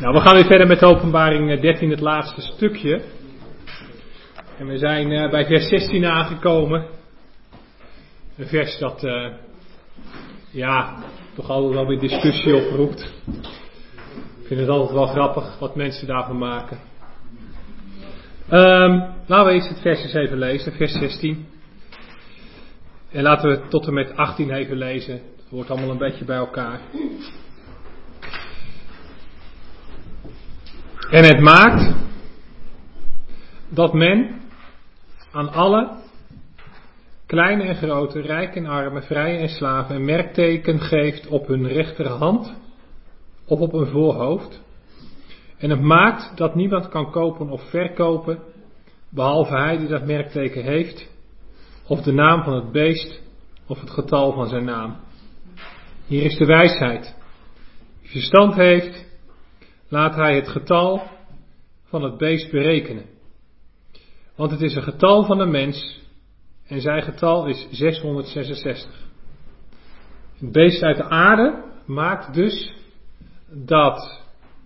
Nou, we gaan weer verder met Openbaring 13, het laatste stukje. En we zijn bij vers 16 aangekomen. Een vers dat, toch altijd wel weer discussie oproept. Ik vind het altijd wel grappig wat mensen daarvan maken. Laten we eerst het vers eens even lezen, vers 16. En laten we tot en met 18 even lezen. Het wordt allemaal een beetje bij elkaar. En het maakt dat men aan alle, kleine en grote, rijk en armen, vrije en slaven, een merkteken geeft op hun rechterhand of op hun voorhoofd. En het maakt dat niemand kan kopen of verkopen, behalve hij die dat merkteken heeft, of de naam van het beest, of het getal van zijn naam. Hier is de wijsheid. Wie verstand heeft, laat hij het getal van het beest berekenen. Want het is een getal van een mens en zijn getal is 666. Het beest uit de aarde maakt dus dat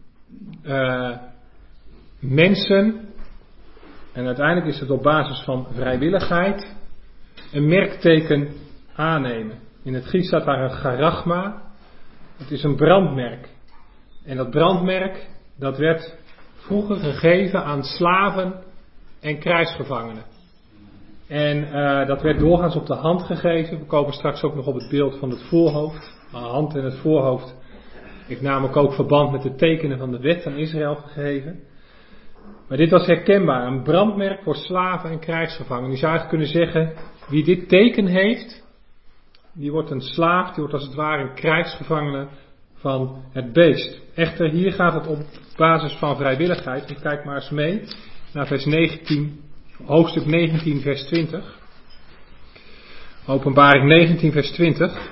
mensen, en uiteindelijk is het op basis van vrijwilligheid, een merkteken aannemen. In het Grieks staat daar een charagma. Het is een brandmerk. En dat brandmerk, dat werd vroeger gegeven aan slaven en krijgsgevangenen. En dat werd doorgaans op de hand gegeven. We komen straks ook nog op het beeld van het voorhoofd. De hand en het voorhoofd heeft namelijk ook verband met de tekenen van de wet aan Israël gegeven. Maar dit was herkenbaar. Een brandmerk voor slaven en krijgsgevangenen. Je zou eigenlijk kunnen zeggen, wie dit teken heeft, die wordt een slaaf, die wordt als het ware een krijgsgevangene van het beest. Echter, hier gaat het op basis van vrijwilligheid. En kijk maar eens mee naar vers 19, hoofdstuk 19, vers 20. Openbaring 19, vers 20.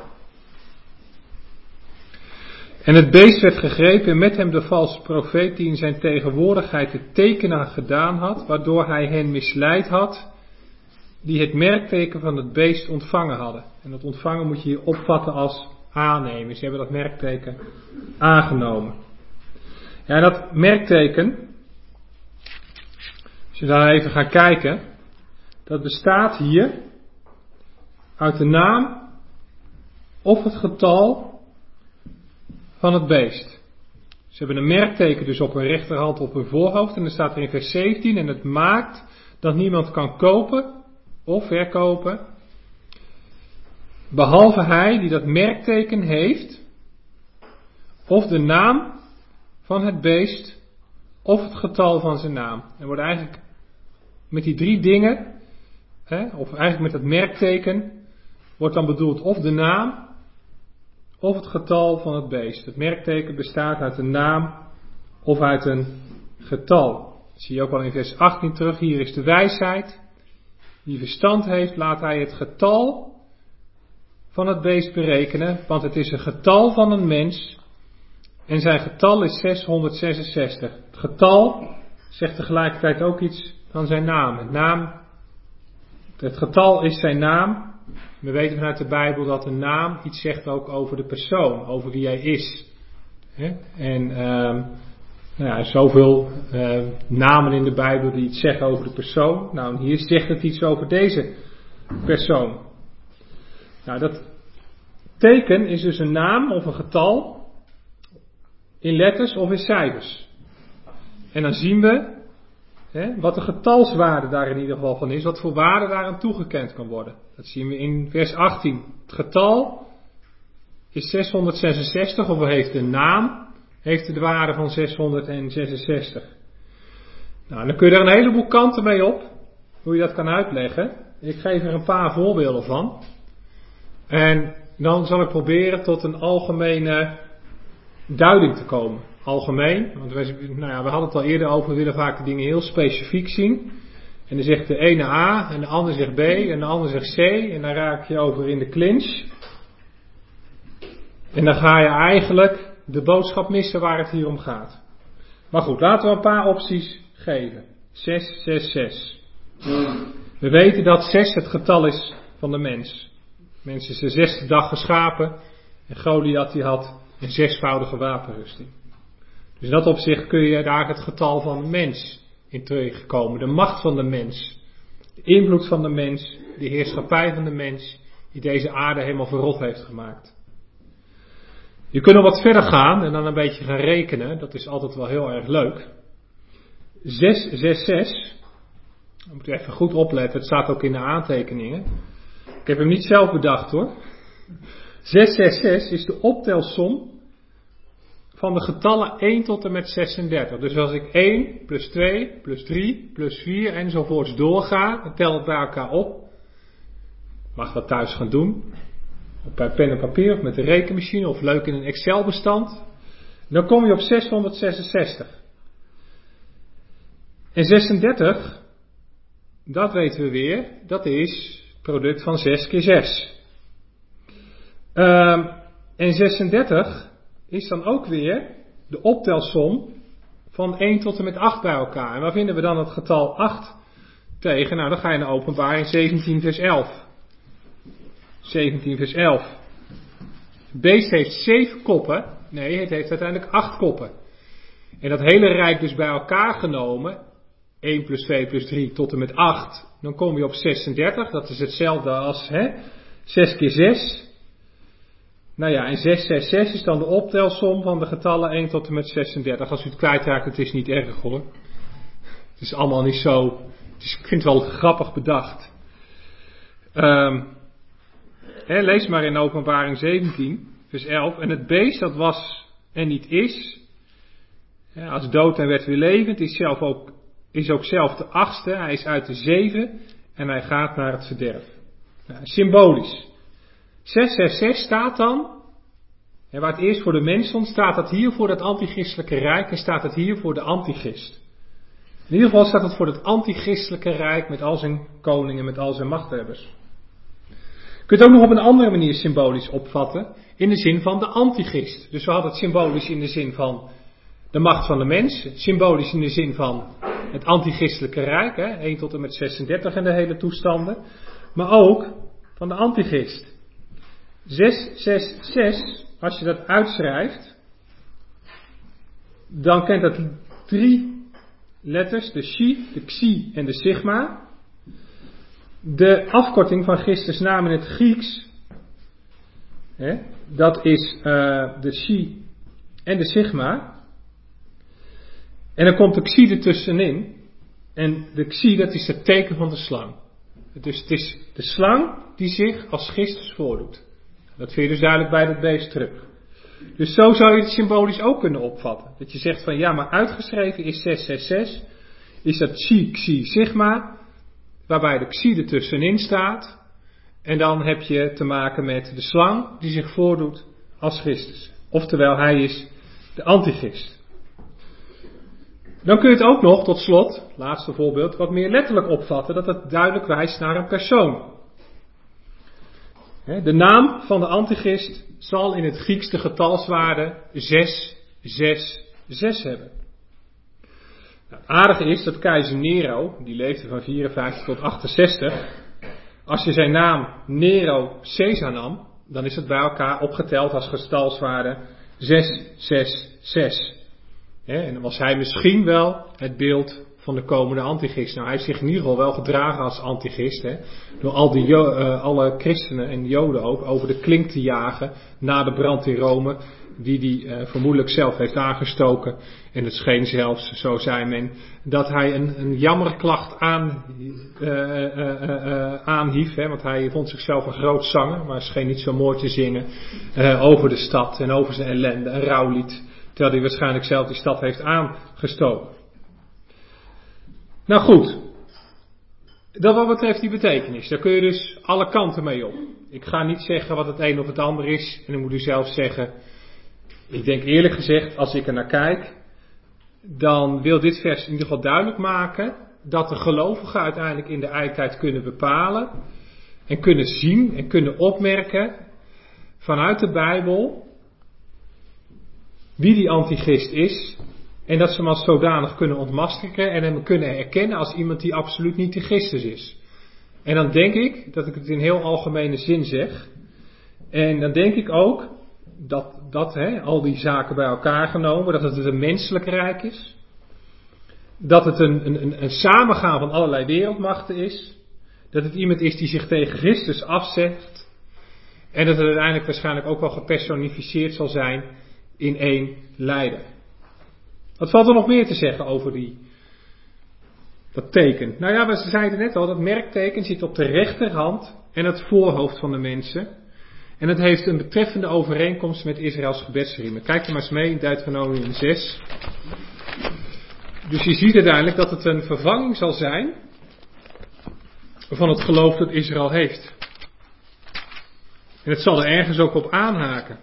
En het beest werd gegrepen en met hem de valse profeet die in zijn tegenwoordigheid de tekenen gedaan had, waardoor hij hen misleid had, die het merkteken van het beest ontvangen hadden. En dat ontvangen moet je hier opvatten als aannemen. Ze hebben dat merkteken aangenomen. Ja, en dat merkteken, als je daar even gaat kijken, dat bestaat hier uit de naam of het getal van het beest. Ze hebben een merkteken dus op hun rechterhand, op hun voorhoofd. En dan staat er in vers 17, en het maakt dat niemand kan kopen of verkopen, behalve hij die dat merkteken heeft, of de naam van het beest, of het getal van zijn naam. Er wordt eigenlijk met die drie dingen, of eigenlijk met dat merkteken, wordt dan bedoeld of de naam, of het getal van het beest. Het merkteken bestaat uit een naam of uit een getal. Dat zie je ook al in vers 18 terug. Hier is de wijsheid. Wie verstand heeft, laat hij het getal van het beest berekenen, want het is een getal van een mens en zijn getal is 666. Het getal zegt tegelijkertijd ook iets van zijn naam. Het getal is zijn naam. We weten vanuit de Bijbel dat een naam iets zegt ook over de persoon, over wie hij is. En zoveel namen in de Bijbel die iets zeggen over de persoon. Nou, hier zegt het iets over deze persoon. Nou, dat teken is dus een naam of een getal in letters of in cijfers. En dan zien we wat de getalswaarde daar in ieder geval van is, wat voor waarde daaraan toegekend kan worden. Dat zien we in vers 18. Het getal is 666, of heeft een naam, heeft de waarde van 666. Nou, dan kun je er een heleboel kanten mee op, hoe je dat kan uitleggen. Ik geef er een paar voorbeelden van. En dan zal ik proberen tot een algemene duiding te komen. Algemeen, want we hadden het al eerder over, we willen vaak de dingen heel specifiek zien. En dan zegt de ene A, en de ander zegt B, en de ander zegt C, en dan raak je over in de clinch. En dan ga je eigenlijk de boodschap missen waar het hier om gaat. Maar goed, laten we een paar opties geven. 6, 6, 6. We weten dat 6 het getal is van de mens. Mens is de 6e dag geschapen en Goliath die had een 6-voudige wapenrusting. Dus in dat opzicht kun je daar het getal van de mens in tegenkomen. De macht van de mens. De invloed van de mens. De heerschappij van de mens. Die deze aarde helemaal verrot heeft gemaakt. Je kunt nog wat verder gaan en dan een beetje gaan rekenen. Dat is altijd wel heel erg leuk. 666. Dan moet u even goed opletten. Het staat ook in de aantekeningen. Ik heb hem niet zelf bedacht hoor. 666 is de optelsom van de getallen 1 tot en met 36. Dus als ik 1 plus 2 plus 3 plus 4 enzovoorts doorga, dan tel het bij elkaar op. Mag dat thuis gaan doen. Of bij pen en papier of met de rekenmachine of leuk in een Excel bestand. Dan kom je op 666. En 36, dat weten we weer, dat is het product van 6 keer 6. En 36 is dan ook weer de optelsom van 1 tot en met 8 bij elkaar. En waar vinden we dan het getal 8 tegen? Nou, dan ga je naar Openbaring 17 vers 11. 17 vers 11. Het beest heeft 7 koppen. Nee, het heeft uiteindelijk 8 koppen. En dat hele rijk dus bij elkaar genomen, 1 plus 2 plus 3 tot en met 8, dan kom je op 36. Dat is hetzelfde als 6 keer 6. Nou ja, en 666 is dan de optelsom van de getallen 1 tot en met 36. Als u het kwijtraakt, het is niet erg hoor. Het is allemaal niet zo. Ik vind het wel grappig bedacht. Lees maar in Openbaring 17, vers 11. En het beest dat was en niet is, als dood en werd weer levend, is ook zelf de 8e. Hij is uit de 7 en hij gaat naar het verderf. Nou, symbolisch. 666 staat dan, en waar het eerst voor de mens stond, staat het hier voor het antichristelijke rijk en staat het hier voor de antichrist. In ieder geval staat het voor het antichristelijke rijk met al zijn koningen, met al zijn machthebbers. Je kunt het ook nog op een andere manier symbolisch opvatten, in de zin van de antichrist. Dus we hadden het symbolisch in de zin van de macht van de mens, symbolisch in de zin van het antichristelijke rijk, 1 tot en met 36 en de hele toestanden, maar ook van de antichrist. 666, als je dat uitschrijft, dan kent dat 3 letters, de chi, de xi en de sigma. De afkorting van Christus naam in het Grieks, dat is de chi en de sigma. En dan komt de xi ertussenin. En de xi, dat is het teken van de slang. Dus het is de slang die zich als Christus voordoet. Dat vind je dus duidelijk bij dat beest terug. Dus zo zou je het symbolisch ook kunnen opvatten. Dat je zegt van ja, maar uitgeschreven is 666. Is dat chi, xi, sigma. Waarbij de xi ertussenin staat. En dan heb je te maken met de slang die zich voordoet als Christus. Oftewel, hij is de antichrist. Dan kun je het ook nog, tot slot, laatste voorbeeld, wat meer letterlijk opvatten. Dat het duidelijk wijst naar een persoon. De naam van de antichrist zal in het Grieks de getalswaarde 666 hebben. Nou, het aardige is dat keizer Nero, die leefde van 54 tot 68, als je zijn naam Nero Caesar nam, dan is het bij elkaar opgeteld als getalswaarde 666. En dan was hij misschien wel het beeld van de komende antichrist. Nou, hij heeft zich in ieder geval wel gedragen als antichrist. Door alle christenen en joden ook over de klink te jagen na de brand in Rome. Die hij vermoedelijk zelf heeft aangestoken. En het scheen zelfs, zo zei men, dat hij een jammerklacht aanhief. Want hij vond zichzelf een groot zanger, maar scheen niet zo mooi te zingen over de stad en over zijn ellende. Een rouwlied, terwijl hij waarschijnlijk zelf die stad heeft aangestoken. Nou goed, dat wat betreft die betekenis, daar kun je dus alle kanten mee op. Ik ga niet zeggen wat het een of het ander is, en dan moet u zelf zeggen. Ik denk eerlijk gezegd, als ik er naar kijk, dan wil dit vers in ieder geval duidelijk maken dat de gelovigen uiteindelijk in de eindtijd kunnen bepalen en kunnen zien en kunnen opmerken vanuit de Bijbel wie die antichrist is en dat ze hem als zodanig kunnen ontmaskeren en hem kunnen erkennen als iemand die absoluut niet de Christus is. En dan denk ik dat ik het in heel algemene zin zeg en dan denk ik ook dat dat, al die zaken bij elkaar genomen, dat het een menselijk rijk is. Dat het een samengaan van allerlei wereldmachten is. Dat het iemand is die zich tegen Christus afzet. En dat het uiteindelijk waarschijnlijk ook wel gepersonificeerd zal zijn in één leider. Wat valt er nog meer te zeggen over dat teken? Nou ja, we zeiden net al, dat merkteken zit op de rechterhand en het voorhoofd van de mensen. En het heeft een betreffende overeenkomst met Israëls gebedsriemen. Kijk er maar eens mee in Deuteronomium 6. Dus je ziet uiteindelijk dat het een vervanging zal zijn van het geloof dat Israël heeft. En het zal er ergens ook op aanhaken.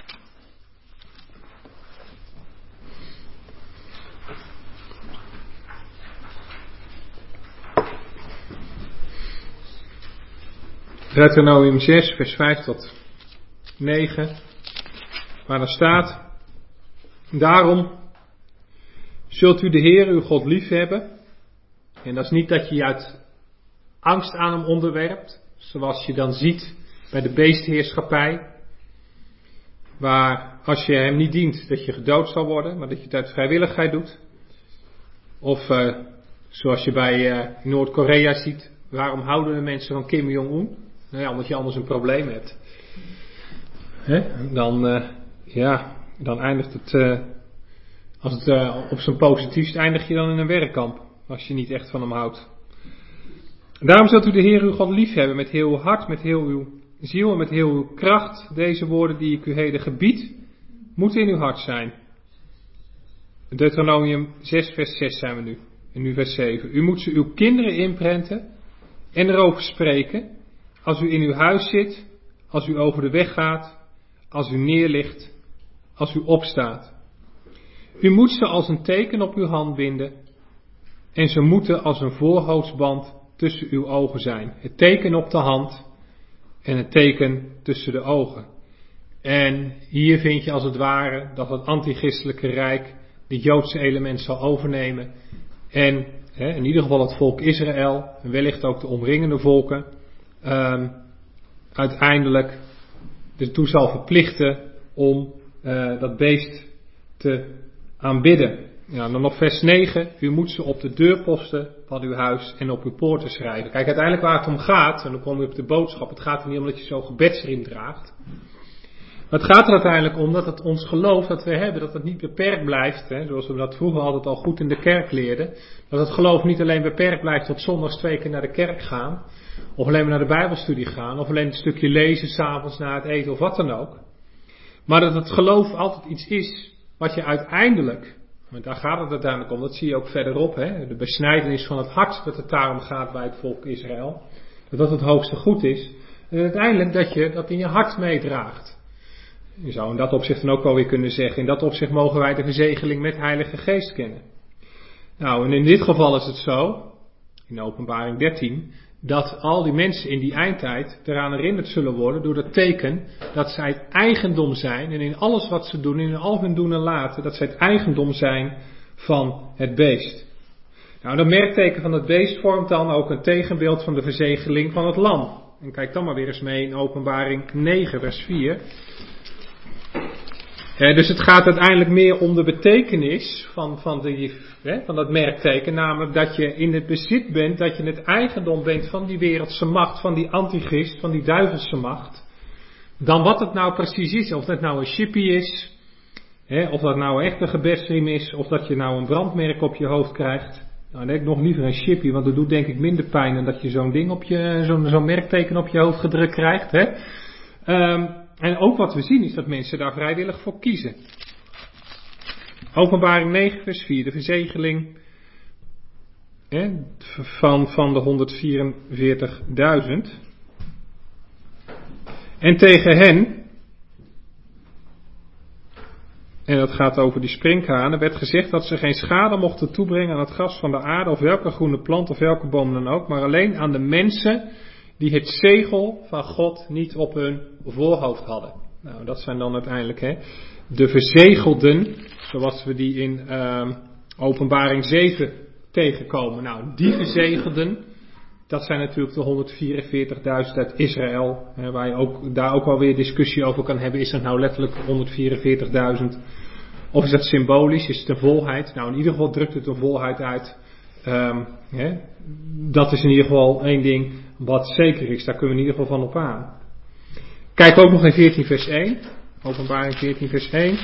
Deuteronomium 6, vers 5 tot 9, waar dan staat: Daarom zult u de Heer uw God lief hebben. En dat is niet dat je je uit angst aan hem onderwerpt, zoals je dan ziet bij de beestheerschappij, waar als je hem niet dient dat je gedood zal worden, maar dat je het uit vrijwilligheid doet. Of zoals je bij Noord-Korea ziet, waarom houden de mensen van Kim Jong-un? Nou ja, omdat je anders een probleem hebt. Dan eindigt het, als het op zijn positiefst eindig je dan in een werkkamp, als je niet echt van hem houdt. Daarom zult u de Heer uw God lief hebben met heel uw hart, met heel uw ziel en met heel uw kracht. Deze woorden die ik u heden gebied, moeten in uw hart zijn. Deuteronomium 6 vers 6 zijn we nu. En nu vers 7. U moet ze uw kinderen inprenten en erover spreken, als u in uw huis zit, als u over de weg gaat, als u neerligt, als u opstaat. U moet ze als een teken op uw hand binden en ze moeten als een voorhoofdsband tussen uw ogen zijn. Het teken op de hand en het teken tussen de ogen. En hier vind je als het ware dat het antichristelijke rijk dit Joodse element zal overnemen. En in ieder geval het volk Israël, en wellicht ook de omringende volken, uiteindelijk ertoe zal verplichten om dat beest te aanbidden. Ja, dan nog vers 9. U moet ze op de deurposten van uw huis en op uw poorten schrijven. Kijk, uiteindelijk waar het om gaat, en dan kom je op de boodschap, het gaat er niet om dat je zo'n gebedsriem draagt. Maar het gaat er uiteindelijk om dat het ons geloof dat we hebben, dat het niet beperkt blijft, zoals we dat vroeger altijd al goed in de kerk leerden. Dat het geloof niet alleen beperkt blijft tot zondags 2 keer naar de kerk gaan, of alleen maar naar de bijbelstudie gaan, of alleen een stukje lezen 's avonds na het eten of wat dan ook. Maar dat het geloof altijd iets is wat je uiteindelijk, want daar gaat het uiteindelijk om, dat zie je ook verderop, de besnijdenis van het hart, dat het daarom gaat bij het volk Israël, dat het hoogste goed is, en uiteindelijk dat je dat in je hart meedraagt. Je zou in dat opzicht dan ook wel weer kunnen zeggen, in dat opzicht mogen wij de verzegeling met Heilige Geest kennen. Nou, en in dit geval is het zo, in Openbaring 13, dat al die mensen in die eindtijd eraan herinnerd zullen worden door het teken dat zij het eigendom zijn en in alles wat ze doen, in al hun doen en laten, dat zij het eigendom zijn van het beest. Nou, dat merkteken van het beest vormt dan ook een tegenbeeld van de verzegeling van het lam. En kijk dan maar weer eens mee in Openbaring 9 vers 4. Dus het gaat uiteindelijk meer om de betekenis van dat merkteken, namelijk dat je in het bezit bent, dat je het eigendom bent van die wereldse macht, van die antichrist, van die duivelse macht, dan wat het nou precies is. Of dat nou een chippy is, of dat nou echt een gebedsriem is, of dat je nou een brandmerk op je hoofd krijgt. Nou, dan heb ik nog liever een chippy, want dat doet denk ik minder pijn dan dat je zo'n ding op zo'n merkteken op je hoofd gedrukt krijgt. En ook wat we zien is dat mensen daar vrijwillig voor kiezen. Openbaring 9 vers 4, de verzegeling van de 144.000. En tegen hen, en dat gaat over die sprinkhanen, werd gezegd dat ze geen schade mochten toebrengen aan het gras van de aarde of welke groene plant of welke boom dan ook, maar alleen aan de mensen die het zegel van God niet op hun voorhoofd hadden. Nou, dat zijn dan uiteindelijk de verzegelden, zoals we die in Openbaring 7 tegenkomen. Nou, die verzegelden dat zijn natuurlijk de 144.000 uit Israël. Waar je daar ook wel weer discussie over kan hebben. Is dat nou letterlijk 144.000? Of is dat symbolisch? Is het een volheid? Nou, in ieder geval drukt het een volheid uit. Dat is in ieder geval één ding wat zeker is. Daar kunnen we in ieder geval van op aan. Kijk ook nog in 14 vers 1. Openbaring 14 vers 1.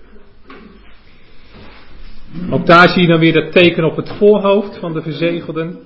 Ook daar zie je dan weer dat teken op het voorhoofd van de verzegelden.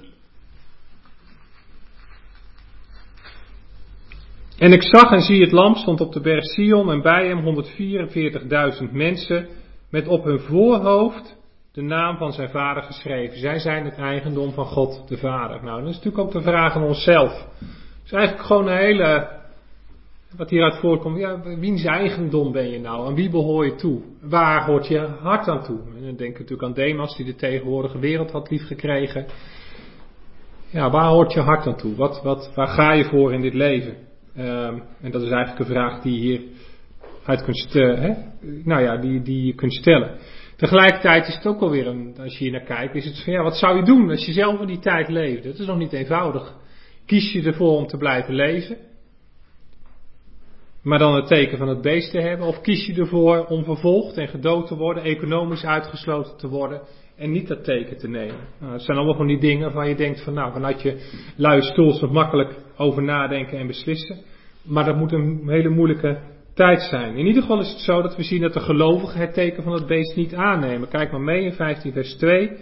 En ik zag en zie het lam stond op de berg Sion en bij hem 144.000 mensen met op hun voorhoofd de naam van zijn vader geschreven. Zij zijn het eigendom van God de Vader. Nou, dat is natuurlijk ook de vraag aan onszelf. Het is eigenlijk gewoon een hele, wat hieruit voorkomt, ja, wiens eigendom ben je nou? Aan wie behoor je toe? Waar hoort je hart aan toe? En dan denk ik natuurlijk aan Demas, die de tegenwoordige wereld had liefgekregen. Ja, waar hoort je hart aan toe? Waar ga je voor in dit leven? En dat is eigenlijk een vraag die je hier uit kunt die je kunt stellen. Tegelijkertijd is het ook alweer als je hier naar kijkt, is het van ja, wat zou je doen als je zelf in die tijd leefde? Dat is nog niet eenvoudig. Kies je ervoor om te blijven leven, maar dan het teken van het beest te hebben? Of kies je ervoor om vervolgd en gedood te worden, economisch uitgesloten te worden en niet dat teken te nemen? Nou, dat zijn allemaal van die dingen waarvan je denkt van nou, vanuit je luie stoel is het makkelijk over nadenken en beslissen. Maar dat moet een hele moeilijke tijd zijn. In ieder geval is het zo dat we zien dat de gelovigen het teken van het beest niet aannemen. Kijk maar mee in 15 vers 2.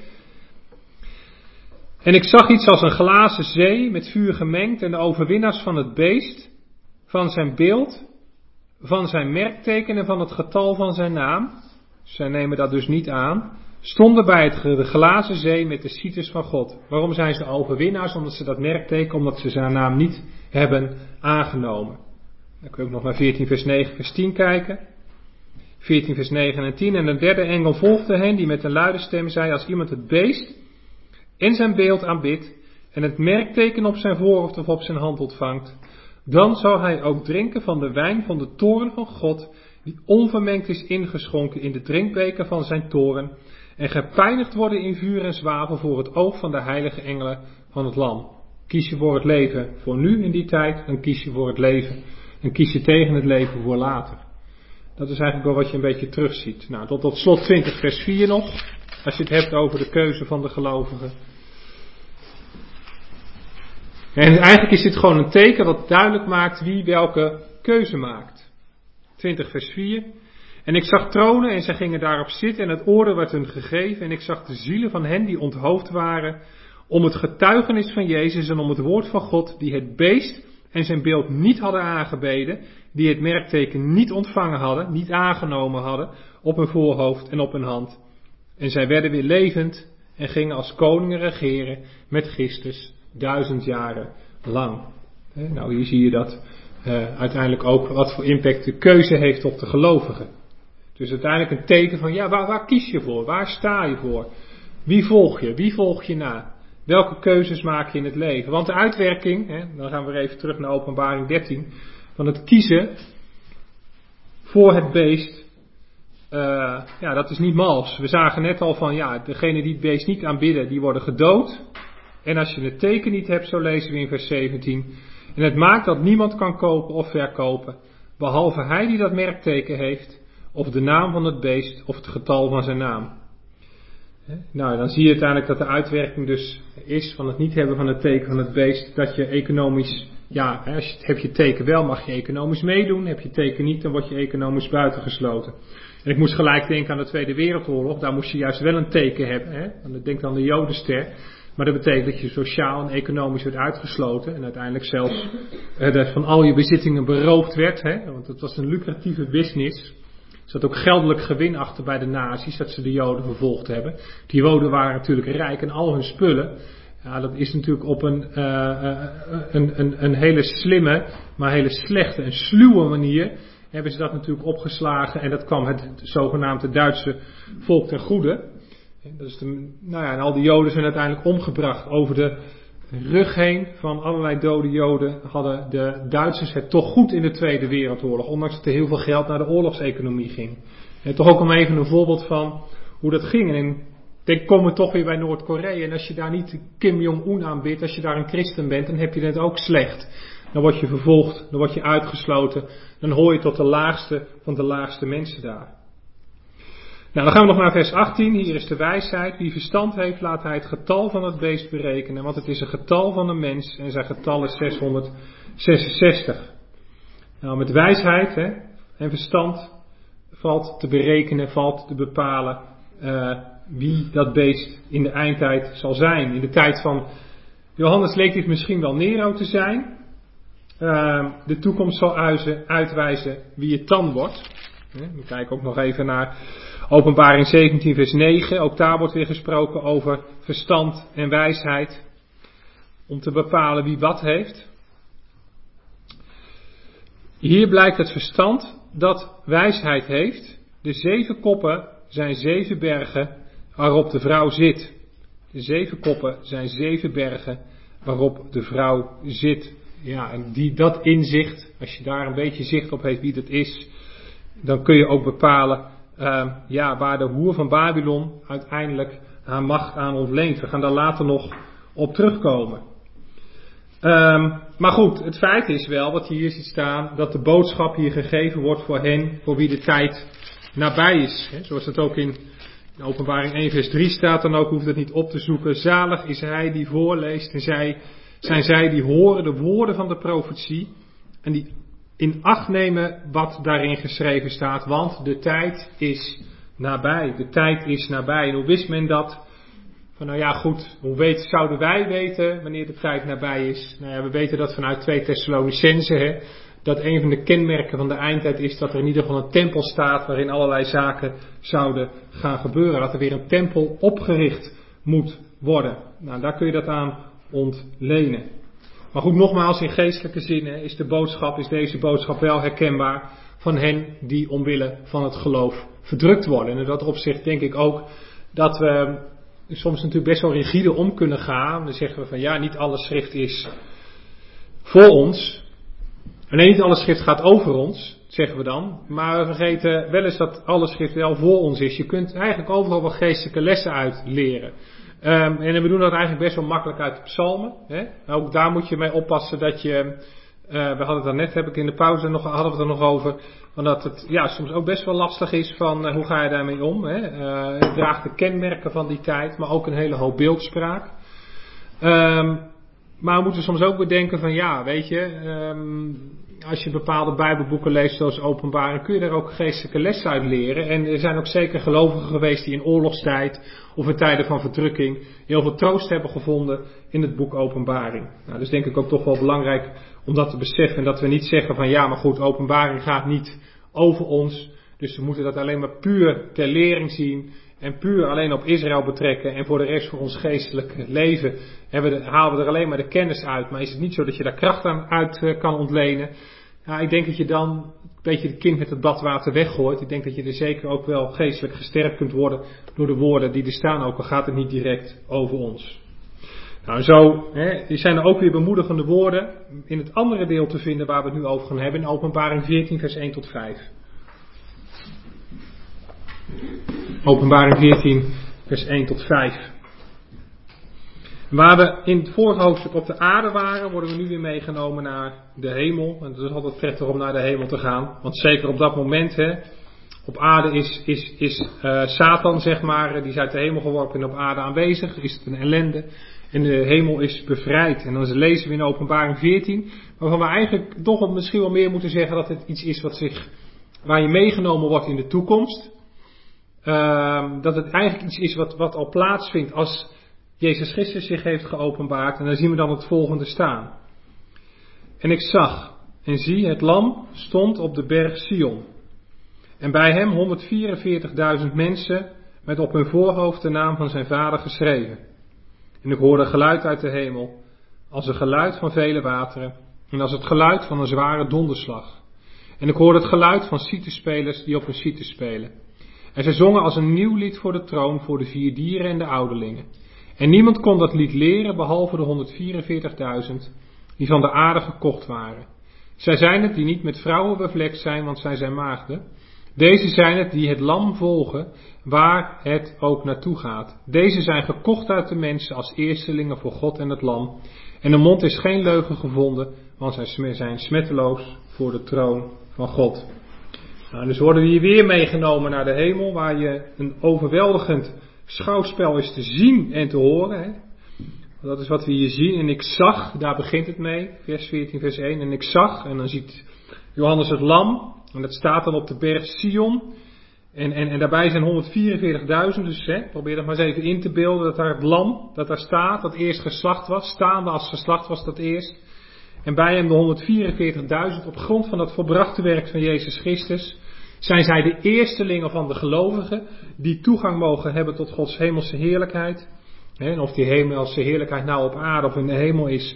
En ik zag iets als een glazen zee met vuur gemengd en de overwinnaars van het beest, van zijn beeld, van zijn merkteken en van het getal van zijn naam, zij nemen dat dus niet aan, stonden bij de glazen zee met de cites van God. Waarom zijn ze overwinnaars? Omdat ze dat merkteken, omdat ze zijn naam niet hebben aangenomen. Dan kun je ook nog naar 14 vers 9 vers 10 kijken. 14 vers 9 en 10. En een derde engel volgde hen die met een luide stem zei: als iemand het beest en zijn beeld aanbidt en het merkteken op zijn voorhoofd of op zijn hand ontvangt, dan zal hij ook drinken van de wijn van de toorn van God, die onvermengd is ingeschonken in de drinkbeker van zijn toorn, en gepijnigd worden in vuur en zwavel voor het oog van de heilige engelen van het lam. Kies je voor het leven voor nu in die tijd, dan kies je voor het leven. Dan kies je tegen het leven voor later. Dat is eigenlijk wel wat je een beetje terugziet. Nou, tot slot 20 vers 4 nog. Als je het hebt over de keuze van de gelovigen. En eigenlijk is dit gewoon een teken dat duidelijk maakt wie welke keuze maakt. 20 vers 4. En ik zag tronen en zij gingen daarop zitten en het oordeel werd hun gegeven. En ik zag de zielen van hen die onthoofd waren om het getuigenis van Jezus en om het woord van God, die het beest en zijn beeld niet hadden aangebeden, die het merkteken niet ontvangen hadden, niet aangenomen hadden, op hun voorhoofd en op hun hand. En zij werden weer levend en gingen als koningen regeren met Christus 1000 jaren lang. Nou, hier zie je dat uiteindelijk ook wat voor impact de keuze heeft op de gelovigen. Dus uiteindelijk een teken van, ja, waar kies je voor? Waar sta je voor? Wie volg je? Wie volg je na? Welke keuzes maak je in het leven? Want de uitwerking, dan gaan we weer even terug naar Openbaring 13, van het kiezen voor het beest, dat is niet mals. We zagen net al van, degene die het beest niet aanbidden, die worden gedood. En als je het teken niet hebt, zo lezen we in vers 17, en het maakt dat niemand kan kopen of verkopen, behalve hij die dat merkteken heeft, of de naam van het beest, of het getal van zijn naam. Nou, dan zie je uiteindelijk dat de uitwerking dus is van het niet hebben van het teken van het beest, dat je economisch, heb je teken wel, mag je economisch meedoen, heb je teken niet, dan word je economisch buitengesloten. En ik moest gelijk denken aan de Tweede Wereldoorlog, daar moest je juist wel een teken hebben, want denk aan de Jodenster, maar dat betekent dat je sociaal en economisch werd uitgesloten en uiteindelijk zelfs van al je bezittingen beroofd werd, want het was een lucratieve business. Er zat ook geldelijk gewin achter bij de nazi's, dat ze de Joden vervolgd hebben. Die Joden waren natuurlijk rijk en al hun spullen. Ja, dat is natuurlijk op een hele slimme, maar hele slechte en sluwe manier hebben ze dat natuurlijk opgeslagen. En dat kwam het zogenaamde Duitse volk ten goede. En al die Joden zijn uiteindelijk omgebracht. Over de rug heen van allerlei dode Joden hadden de Duitsers het toch goed in de Tweede Wereldoorlog. Ondanks dat er heel veel geld naar de oorlogseconomie ging. En toch ook om even een voorbeeld van hoe dat ging. En in denk, kom we toch weer bij Noord-Korea. En als je daar niet Kim Jong-un aanbidt, als je daar een christen bent, dan heb je het ook slecht. Dan word je vervolgd, dan word je uitgesloten. Dan hoor je tot de laagste van de laagste mensen daar. Nou, dan gaan we nog naar vers 18. Hier is de wijsheid. Wie verstand heeft, laat hij het getal van het beest berekenen. Want het is een getal van een mens en zijn getal is 666. Nou, met wijsheid en verstand valt te berekenen, valt te bepalen wie dat beest in de eindtijd zal zijn. In de tijd van Johannes leek dit misschien wel Nero te zijn. De toekomst zal uitwijzen wie het dan wordt. We kijken ook nog even naar Openbaring 17 vers 9. Ook daar wordt weer gesproken over verstand en wijsheid. Om te bepalen wie wat heeft. Hier blijkt het verstand dat wijsheid heeft. De 7 koppen zijn 7 bergen waarop de vrouw zit. De 7 koppen zijn 7 bergen waarop de vrouw zit. Ja, en dat inzicht, als je daar een beetje zicht op heeft wie dat is, dan kun je ook bepalen waar de hoer van Babylon uiteindelijk haar macht aan ontleent. We gaan daar later nog op terugkomen. Maar goed, het feit is wel, wat hier ziet staan, dat de boodschap hier gegeven wordt voor hen, voor wie de tijd nabij is. Zoals het ook in Openbaring 1 vers 3 staat, dan ook hoeft het niet op te zoeken. Zalig is hij die voorleest en zijn zij die horen de woorden van de profetie en die in acht nemen wat daarin geschreven staat, want de tijd is nabij. De tijd is nabij. En hoe wist men dat? Van nou ja goed, zouden wij weten wanneer de tijd nabij is? Nou ja, we weten dat vanuit 2 Thessalonicenzen, dat een van de kenmerken van de eindtijd is dat er in ieder geval een tempel staat waarin allerlei zaken zouden gaan gebeuren. Dat er weer een tempel opgericht moet worden. Nou, daar kun je dat aan ontlenen. Maar goed, nogmaals, in geestelijke zin is deze boodschap wel herkenbaar van hen die omwille van het geloof verdrukt worden. En in dat opzicht denk ik ook dat we soms natuurlijk best wel rigide om kunnen gaan. Dan zeggen we van ja, niet alle schrift is voor ons. Nee, niet alle schrift gaat over ons, zeggen we dan. Maar we vergeten wel eens dat alle schrift wel voor ons is. Je kunt eigenlijk overal wel geestelijke lessen uit leren. En we doen dat eigenlijk best wel makkelijk uit de psalmen. Ook daar moet je mee oppassen dat je, we hadden het daarnet, heb ik in de pauze hadden we het er nog over, van dat het soms ook best wel lastig is van hoe ga je daarmee om. Het draagt de kenmerken van die tijd, maar ook een hele hoop beeldspraak. Maar we moeten soms ook bedenken van als je bepaalde bijbelboeken leest zoals Openbaring, kun je daar ook geestelijke lessen uit leren. En er zijn ook zeker gelovigen geweest die in oorlogstijd of in tijden van verdrukking heel veel troost hebben gevonden in het boek Openbaring. Nou, dus denk ik ook toch wel belangrijk om dat te beseffen. En dat we niet zeggen van maar goed, Openbaring gaat niet over ons. Dus we moeten dat alleen maar puur ter lering zien. En puur alleen op Israël betrekken en voor de rest voor ons geestelijk leven halen we er alleen maar de kennis uit. Maar is het niet zo dat je daar kracht aan uit kan ontlenen? Ja, ik denk dat je dan een beetje het kind met het badwater weggooit. Ik denk dat je er zeker ook wel geestelijk gesterkt kunt worden door de woorden die er staan, ook al gaat het niet direct over ons. Nou die zijn er ook weer bemoedigende woorden in het andere deel te vinden waar we het nu over gaan hebben, in Openbaring 14 vers 1 tot 5. Openbaring 14, vers 1 tot 5. Waar we in het vorige hoofdstuk op de aarde waren, worden we nu weer meegenomen naar de hemel. En het is altijd prettig om naar de hemel te gaan. Want zeker op dat moment, op aarde is Satan, zeg maar, die is uit de hemel geworpen en op aarde aanwezig. Is het een ellende. En de hemel is bevrijd. En dan lezen we in Openbaring 14, waarvan we eigenlijk toch misschien wel meer moeten zeggen dat het iets is waar je meegenomen wordt in de toekomst. Dat het eigenlijk iets is wat al plaatsvindt als Jezus Christus zich heeft geopenbaard. En dan zien we dan het volgende staan. En ik zag en zie, het lam stond op de berg Sion. En bij hem 144.000 mensen met op hun voorhoofd de naam van zijn vader geschreven. En ik hoorde geluid uit de hemel, als een geluid van vele wateren en als het geluid van een zware donderslag. En ik hoorde het geluid van citerspelers die op een citer spelen. En zij zongen als een nieuw lied voor de troon, voor de 4 dieren en de ouderlingen. En niemand kon dat lied leren, behalve de 144.000 die van de aarde gekocht waren. Zij zijn het die niet met vrouwen bevlekt zijn, want zij zijn maagden. Deze zijn het die het lam volgen, waar het ook naartoe gaat. Deze zijn gekocht uit de mensen als eerstelingen voor God en het Lam. En de mond is geen leugen gevonden, want zij zijn smetteloos voor de troon van God. Nou, dus worden we hier weer meegenomen naar de hemel, waar je een overweldigend schouwspel is te zien en te horen. Hè. Dat is wat we hier zien. En ik zag, daar begint het mee, vers 14, vers 1. En ik zag, en dan ziet Johannes het lam, en dat staat dan op de berg Sion. En daarbij zijn 144.000, dus probeer dat maar eens even in te beelden, dat daar het lam, dat daar staat, dat eerst geslacht was, staande als geslacht was dat eerst. En bij hem de 144.000, op grond van dat volbrachte werk van Jezus Christus, zijn zij de eerstelingen van de gelovigen, die toegang mogen hebben tot Gods hemelse heerlijkheid. En of die hemelse heerlijkheid nou op aarde of in de hemel is,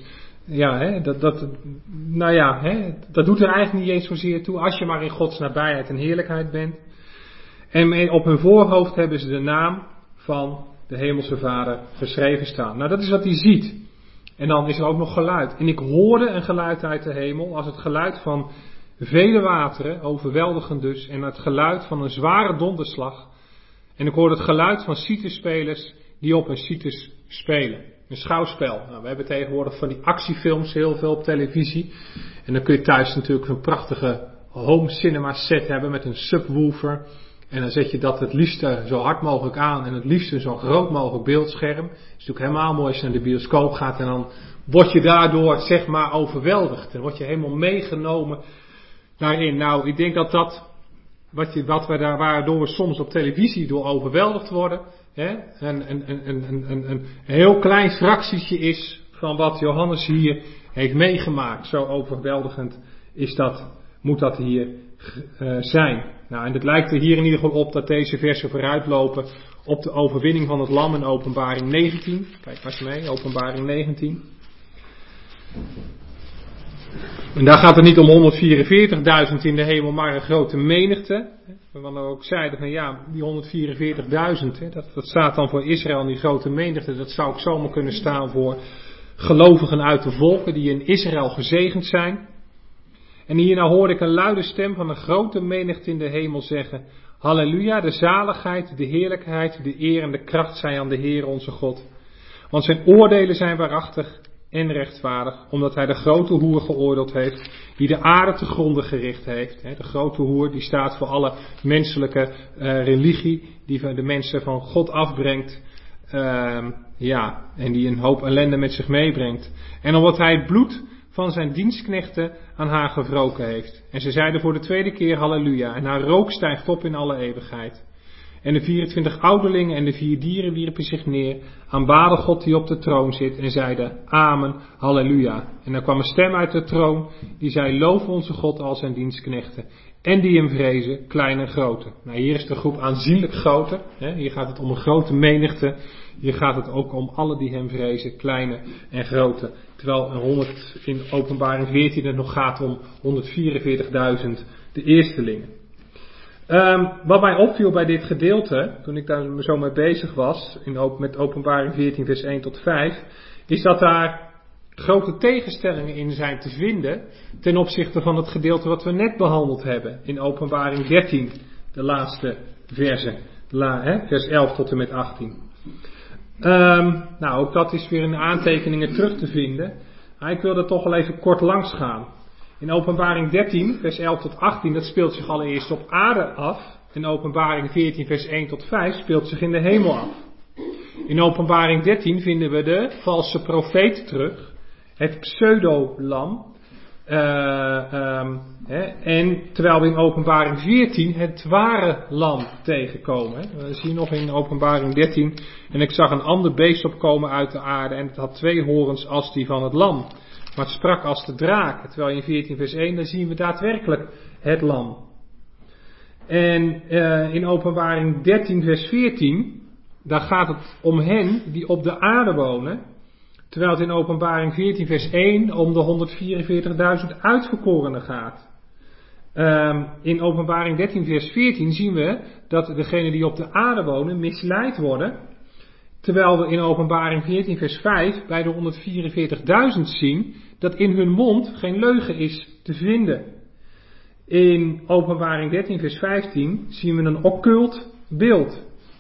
dat doet er eigenlijk niet eens zozeer toe, als je maar in Gods nabijheid en heerlijkheid bent. En op hun voorhoofd hebben ze de naam van de hemelse Vader geschreven staan. Nou, dat is wat hij ziet. En dan is er ook nog geluid. En ik hoorde een geluid uit de hemel, als het geluid van vele wateren, overweldigend dus, en het geluid van een zware donderslag. En ik hoorde het geluid van citerspelers die op een citer spelen. Een schouwspel. Nou, we hebben tegenwoordig van die actiefilms heel veel op televisie. En dan kun je thuis natuurlijk een prachtige home cinema set hebben met een subwoofer. En dan zet je dat het liefste zo hard mogelijk aan en het liefste zo groot mogelijk beeldscherm. Het is natuurlijk helemaal mooi als je naar de bioscoop gaat en dan word je daardoor zeg maar overweldigd. En word je helemaal meegenomen daarin. Nou, ik denk dat waardoor we soms op televisie door overweldigd worden, een heel klein fractietje is van wat Johannes hier heeft meegemaakt. Zo overweldigend moet dat hier zijn. Nou, en het lijkt er hier in ieder geval op dat deze versen vooruitlopen op de overwinning van het lam in Openbaring 19. Kijk maar eens mee, Openbaring 19. En daar gaat het niet om 144.000 in de hemel, maar een grote menigte. Waarvan we ook zeiden van ja, die 144.000, dat staat dan voor Israël en die grote menigte. Dat zou ook zomaar kunnen staan voor gelovigen uit de volken die in Israël gezegend zijn. En hierna hoorde ik een luide stem van een grote menigte in de hemel zeggen: Halleluja, de zaligheid, de heerlijkheid, de eer en de kracht zijn aan de Heer onze God. Want zijn oordelen zijn waarachtig en rechtvaardig, omdat hij de grote hoer geoordeeld heeft, die de aarde te gronden gericht heeft. De grote hoer die staat voor alle menselijke religie, die de mensen van God afbrengt. En die een hoop ellende met zich meebrengt. En omdat hij het bloed van zijn dienstknechten aan haar gewroken heeft. En ze zeiden voor de tweede keer halleluja. En haar rook stijgt op in alle eeuwigheid. En de 24 ouderlingen en de 4 dieren wierpen zich neer, aanbaden God die op de troon zit en zeiden amen, halleluja. En er kwam een stem uit de troon die zei: loof onze God al zijn dienstknechten en die hem vrezen, klein en grote. Nou, hier is de groep aanzienlijk groter. Hier gaat het om een grote menigte. Hier gaat het ook om alle die hem vrezen, kleine en grote. Terwijl in Openbaring 14 het nog gaat om 144.000 de eerstelingen. Wat mij opviel bij dit gedeelte, toen ik daar zo mee bezig was, met Openbaring 14 vers 1 tot 5, is dat daar grote tegenstellingen in zijn te vinden ten opzichte van het gedeelte wat we net behandeld hebben in Openbaring 13, de laatste versen, vers 11 tot en met 18. Ook dat is weer in de aantekeningen terug te vinden, maar ik wil er toch wel even kort langs gaan. In Openbaring 13, vers 11 tot 18, dat speelt zich allereerst op aarde af. In Openbaring 14, vers 1 tot 5 speelt zich in de hemel af. In Openbaring 13 vinden we de valse profeet terug, het pseudo-lam. En terwijl we in Openbaring 14 het ware lam tegenkomen. We zien nog in Openbaring 13, en ik zag een ander beest opkomen uit de aarde en het had 2 horens als die van het lam. Maar het sprak als de draak. Terwijl in 14 vers 1, dan zien we daadwerkelijk het lam. En in Openbaring 13 vers 14, daar gaat het om hen die op de aarde wonen. Terwijl het in Openbaring 14 vers 1 om de 144.000 uitverkorenen gaat. In Openbaring 13 vers 14 zien we dat degenen die op de aarde wonen misleid worden. Terwijl we in Openbaring 14 vers 5 bij de 144.000 zien dat in hun mond geen leugen is te vinden. In Openbaring 13 vers 15 zien we een occult beeld.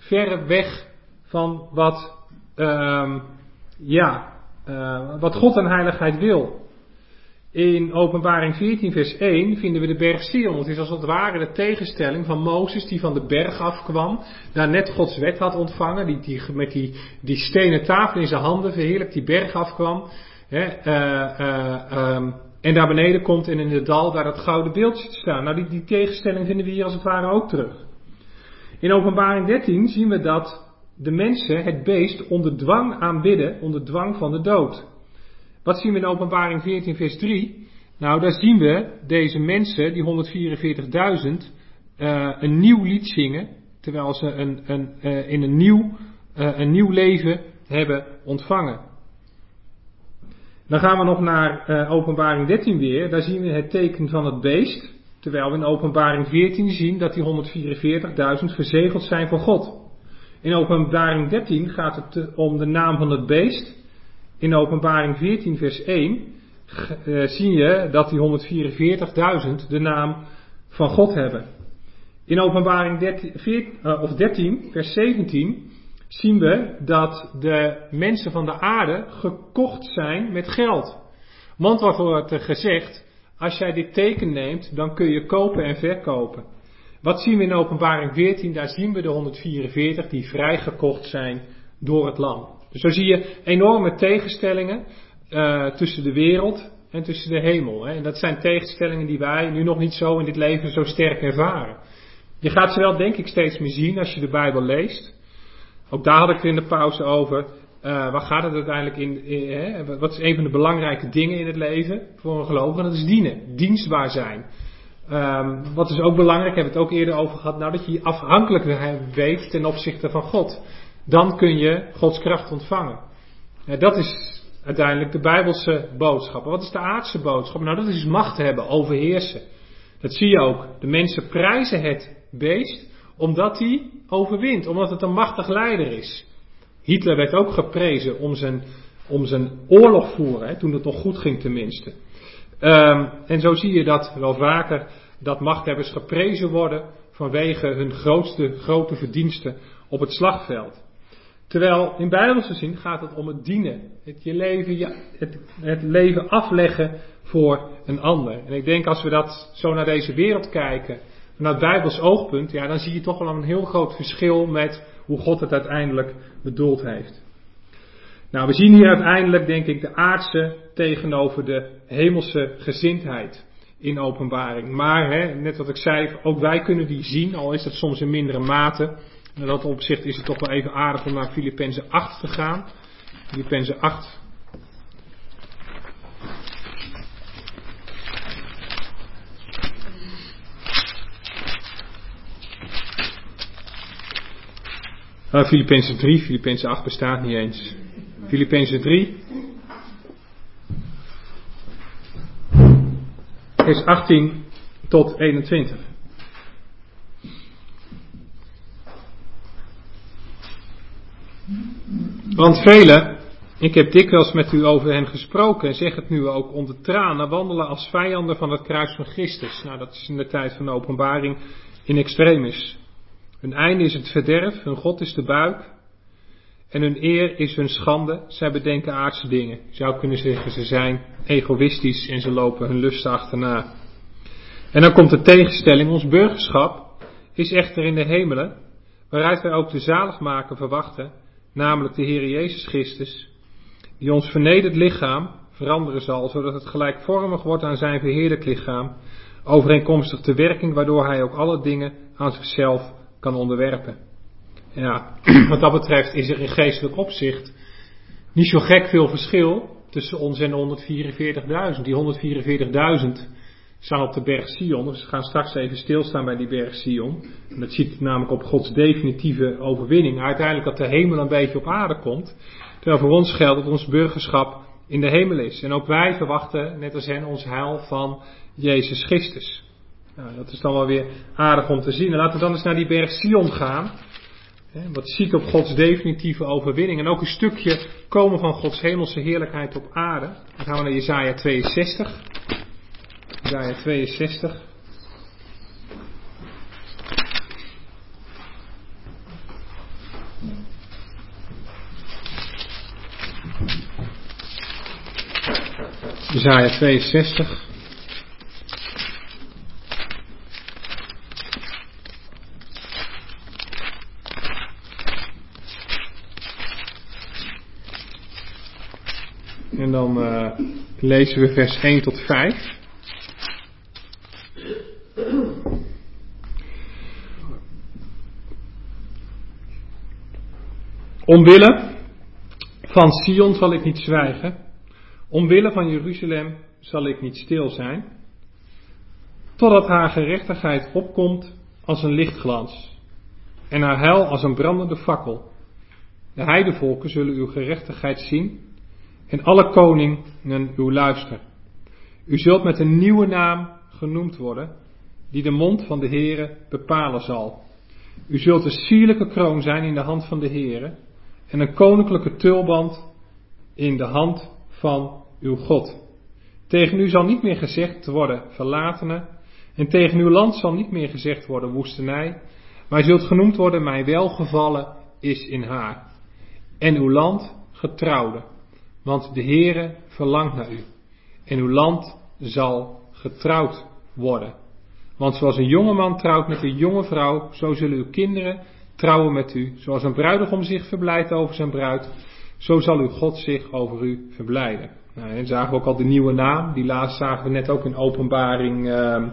verre weg van wat God aan heiligheid wil. In Openbaring 14 vers 1 vinden we de berg Sion. Het is als het ware de tegenstelling van Mozes die van de berg afkwam. Daar net Gods wet had ontvangen. Die met die stenen tafel in zijn handen verheerlijk die berg afkwam. En daar beneden komt en in het dal daar dat gouden beeldje te staan. Nou die tegenstelling vinden we hier als het ware ook terug. In Openbaring 13 zien we dat de mensen het beest onder dwang aanbidden. Onder dwang van de dood. Wat zien we in Openbaring 14 vers 3? Nou, daar zien we deze mensen, die 144.000, een nieuw lied zingen, terwijl ze in een nieuw leven hebben ontvangen. Dan gaan we nog naar Openbaring 13 weer, daar zien we het teken van het beest, terwijl we in Openbaring 14 zien dat die 144.000 verzegeld zijn voor God. In Openbaring 13 gaat het om de naam van het beest. In Openbaring 14 vers 1 zie je dat die 144.000 de naam van God hebben. In Openbaring 13 vers 17 zien we dat de mensen van de aarde gekocht zijn met geld. Want wat wordt er gezegd? Als jij dit teken neemt, dan kun je kopen en verkopen. Wat zien we in Openbaring 14? Daar zien we de 144 die vrijgekocht zijn door het lam. Dus zo zie je enorme tegenstellingen tussen de wereld en tussen de hemel. Hè. En dat zijn tegenstellingen die wij nu nog niet zo in dit leven zo sterk ervaren. Je gaat ze wel denk ik steeds meer zien als je de Bijbel leest. Ook daar had ik het in de pauze over. Waar gaat het uiteindelijk in? Wat is een van de belangrijke dingen in het leven voor een gelovige? Dat is dienen, dienstbaar zijn. Wat is ook belangrijk, hebben we het ook eerder over gehad. Nou, dat je je afhankelijk weet ten opzichte van God. Dan kun je Gods kracht ontvangen. Dat is uiteindelijk de Bijbelse boodschap. Wat is de aardse boodschap? Nou, dat is macht hebben, overheersen. Dat zie je ook. De mensen prijzen het beest omdat hij overwint. Omdat het een machtig leider is. Hitler werd ook geprezen om zijn oorlog voeren. Toen het nog goed ging tenminste. En zo zie je dat wel vaker dat machthebbers geprezen worden vanwege hun grote verdiensten op het slagveld. Terwijl in Bijbelse zin gaat het om het dienen. Het leven afleggen voor een ander. En ik denk als we dat zo naar deze wereld kijken, vanuit Bijbels oogpunt, ja, dan zie je toch wel een heel groot verschil met hoe God het uiteindelijk bedoeld heeft. Nou, we zien hier uiteindelijk, denk ik, de aardse tegenover de hemelse gezindheid in Openbaring. Maar, net wat ik zei, ook wij kunnen die zien, al is dat soms in mindere mate. In dat opzicht is het toch wel even aardig om naar Filippenzen 8 te gaan. Filippenzen 8. Filippenzen 3, Filippenzen 8 bestaat niet eens. Filippenzen 3. Vers 18 tot 21. Want velen, ik heb dikwijls met u over hen gesproken en zeg het nu ook onder tranen, wandelen als vijanden van het kruis van Christus. Nou, dat is in de tijd van de openbaring in extremis. Hun einde is het verderf, hun God is de buik en hun eer is hun schande. Zij bedenken aardse dingen. Je zou kunnen zeggen, ze zijn egoïstisch en ze lopen hun lusten achterna. En dan komt de tegenstelling, ons burgerschap is echter in de hemelen, waaruit wij ook de zaligmaker verwachten, namelijk de Heer Jezus Christus, die ons vernederd lichaam veranderen zal, zodat het gelijkvormig wordt aan zijn verheerlijk lichaam, overeenkomstig de werking waardoor hij ook alle dingen aan zichzelf kan onderwerpen. Ja, wat dat betreft is er in geestelijk opzicht niet zo gek veel verschil tussen ons en de 144.000. Die 144.000 staan op de berg Sion, dus we gaan straks even stilstaan bij die berg Sion. En dat ziet namelijk op Gods definitieve overwinning. Uiteindelijk dat de hemel een beetje op aarde komt. Terwijl voor ons geldt dat ons burgerschap in de hemel is. En ook wij verwachten, net als hen, ons heil van Jezus Christus. Nou, dat is dan wel weer aardig om te zien. En laten we dan eens naar die berg Sion gaan. Wat ziet op Gods definitieve overwinning. En ook een stukje komen van Gods hemelse heerlijkheid op aarde. Dan gaan we naar Jesaja 62. Jesaja 62. Jesaja 62. En dan lezen we vers 1 tot 5. Omwille van Sion zal ik niet zwijgen. Omwille van Jeruzalem zal ik niet stil zijn. Totdat haar gerechtigheid opkomt als een lichtglans. En haar heil als een brandende fakkel. De heidevolken zullen uw gerechtigheid zien. En alle koningen uw luister. U zult met een nieuwe naam genoemd worden, die de mond van de Heere bepalen zal. U zult een sierlijke kroon zijn in de hand van de Heere, en een koninklijke tulband in de hand van uw God. Tegen u zal niet meer gezegd worden verlatene, en tegen uw land zal niet meer gezegd worden woestenij, maar u zult genoemd worden mijn welgevallen is in haar. En uw land getrouwde. Want de Heere verlangt naar u. En uw land zal getrouwd worden. Want zoals een jonge man trouwt met een jonge vrouw, zo zullen uw kinderen trouwen met u. Zoals een bruidegom zich verblijdt over zijn bruid, zo zal uw God zich over u verblijden. Nou, en zagen we ook al de nieuwe naam. Die laatst zagen we net ook in Openbaring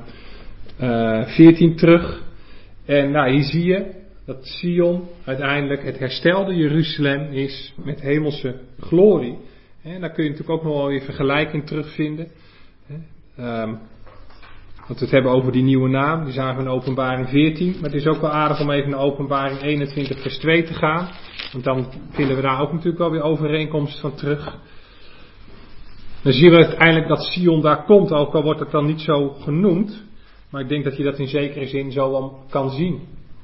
14 terug. En nou, hier zie je dat Sion uiteindelijk het herstelde Jeruzalem is met hemelse glorie. En daar kun je natuurlijk ook nog wel weer vergelijking terugvinden. Want we het hebben over die nieuwe naam, die zagen we in Openbaring 14. Maar het is ook wel aardig om even naar Openbaring 21 vers 2 te gaan. Want dan vinden we daar ook natuurlijk wel weer overeenkomst van terug. Dan zien we uiteindelijk dat Sion daar komt, ook al wordt het dan niet zo genoemd. Maar ik denk dat je dat in zekere zin zo wel kan zien.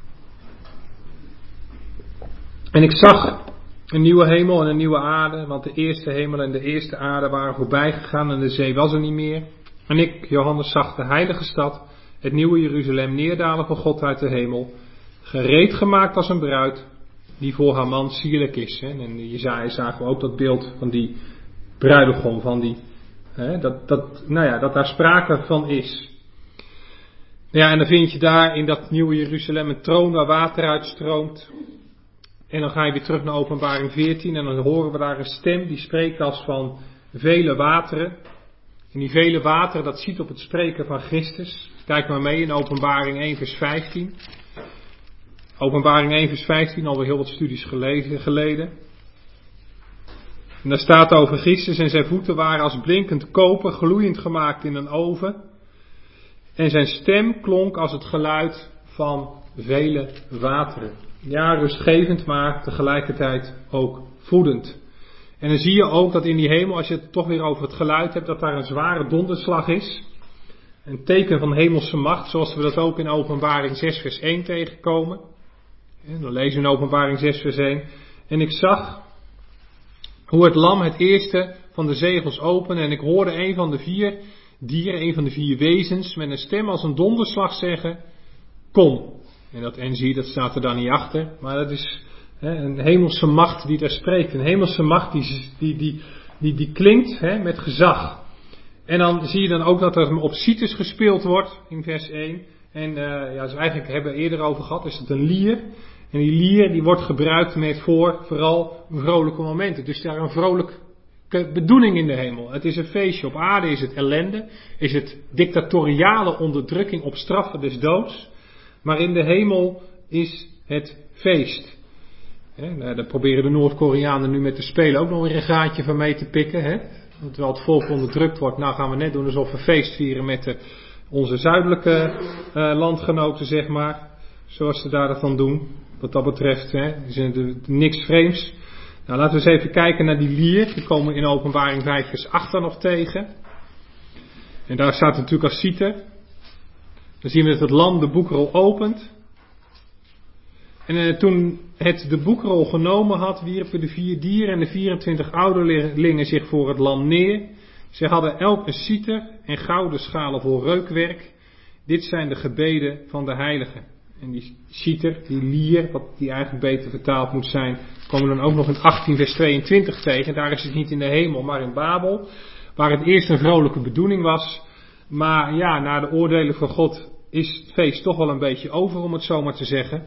En ik zag een nieuwe hemel en een nieuwe aarde, want de eerste hemel en de eerste aarde waren voorbij gegaan en de zee was er niet meer. En ik, Johannes, zag de heilige stad, het nieuwe Jeruzalem, neerdalen van God uit de hemel, gereed gemaakt als een bruid, die voor haar man sierlijk is. En in Jesaja zagen we ook dat beeld van die bruidegom, van die, dat daar sprake van is. Ja, en dan vind je daar in dat nieuwe Jeruzalem een troon waar water uitstroomt. En dan ga je weer terug naar Openbaring 14 en dan horen we daar een stem die spreekt als van vele wateren. En die vele wateren, dat ziet op het spreken van Christus. Kijk maar mee in Openbaring 1 vers 15. Openbaring 1 vers 15, alweer heel wat studies geleden. En daar staat over Christus en zijn voeten waren als blinkend koper, gloeiend gemaakt in een oven. En zijn stem klonk als het geluid van vele wateren. Ja, rustgevend, maar tegelijkertijd ook voedend. En dan zie je ook dat in die hemel, als je het toch weer over het geluid hebt, dat daar een zware donderslag is. Een teken van hemelse macht, zoals we dat ook in Openbaring 6 vers 1 tegenkomen. En dan lezen we in Openbaring 6 vers 1. En ik zag hoe het lam het eerste van de zegels opende en ik hoorde een van de 4 dieren, een van de 4 wezens, met een stem als een donderslag zeggen, kom. En dat zie, dat staat er dan niet achter, maar dat is een hemelse macht die daar spreekt. Een hemelse macht die klinkt met gezag. En dan zie je dan ook dat er op Citus gespeeld wordt in vers 1. En dus eigenlijk hebben we eerder over gehad, is het een lier. En die lier die wordt gebruikt met vooral vrolijke momenten. Dus daar een vrolijke bedoeling in de hemel. Het is een feestje. Op aarde is het ellende, is het dictatoriale onderdrukking op straffen des doods. Maar in de hemel is het feest. Daar proberen de Noord-Koreanen nu met te spelen ook nog weer een gaatje van mee te pikken. Terwijl het volk onderdrukt wordt, nou gaan we net doen alsof we feest vieren met onze zuidelijke landgenoten, zeg maar. Zoals ze daar dan doen. Wat dat betreft is er niks vreemds. Nou, laten we eens even kijken naar die lier. Die komen we in Openbaring 5 vers 8 dan nog tegen. En daar staat natuurlijk als citer. Dan zien we dat het lam de boekrol opent. En toen het de boekrol genomen had, wierpen de 4 dieren en de 24 ouderlingen zich voor het lam neer. Ze hadden elk een citer en gouden schalen voor reukwerk. Dit zijn de gebeden van de heiligen. En die citer, die lier, wat die eigenlijk beter vertaald moet zijn, komen we dan ook nog in 18 vers 22 tegen. Daar is het niet in de hemel, maar in Babel. waar het eerst een vrolijke bedoeling was. Maar ja, na de oordelen van God is het feest toch wel een beetje over, om het zo maar te zeggen.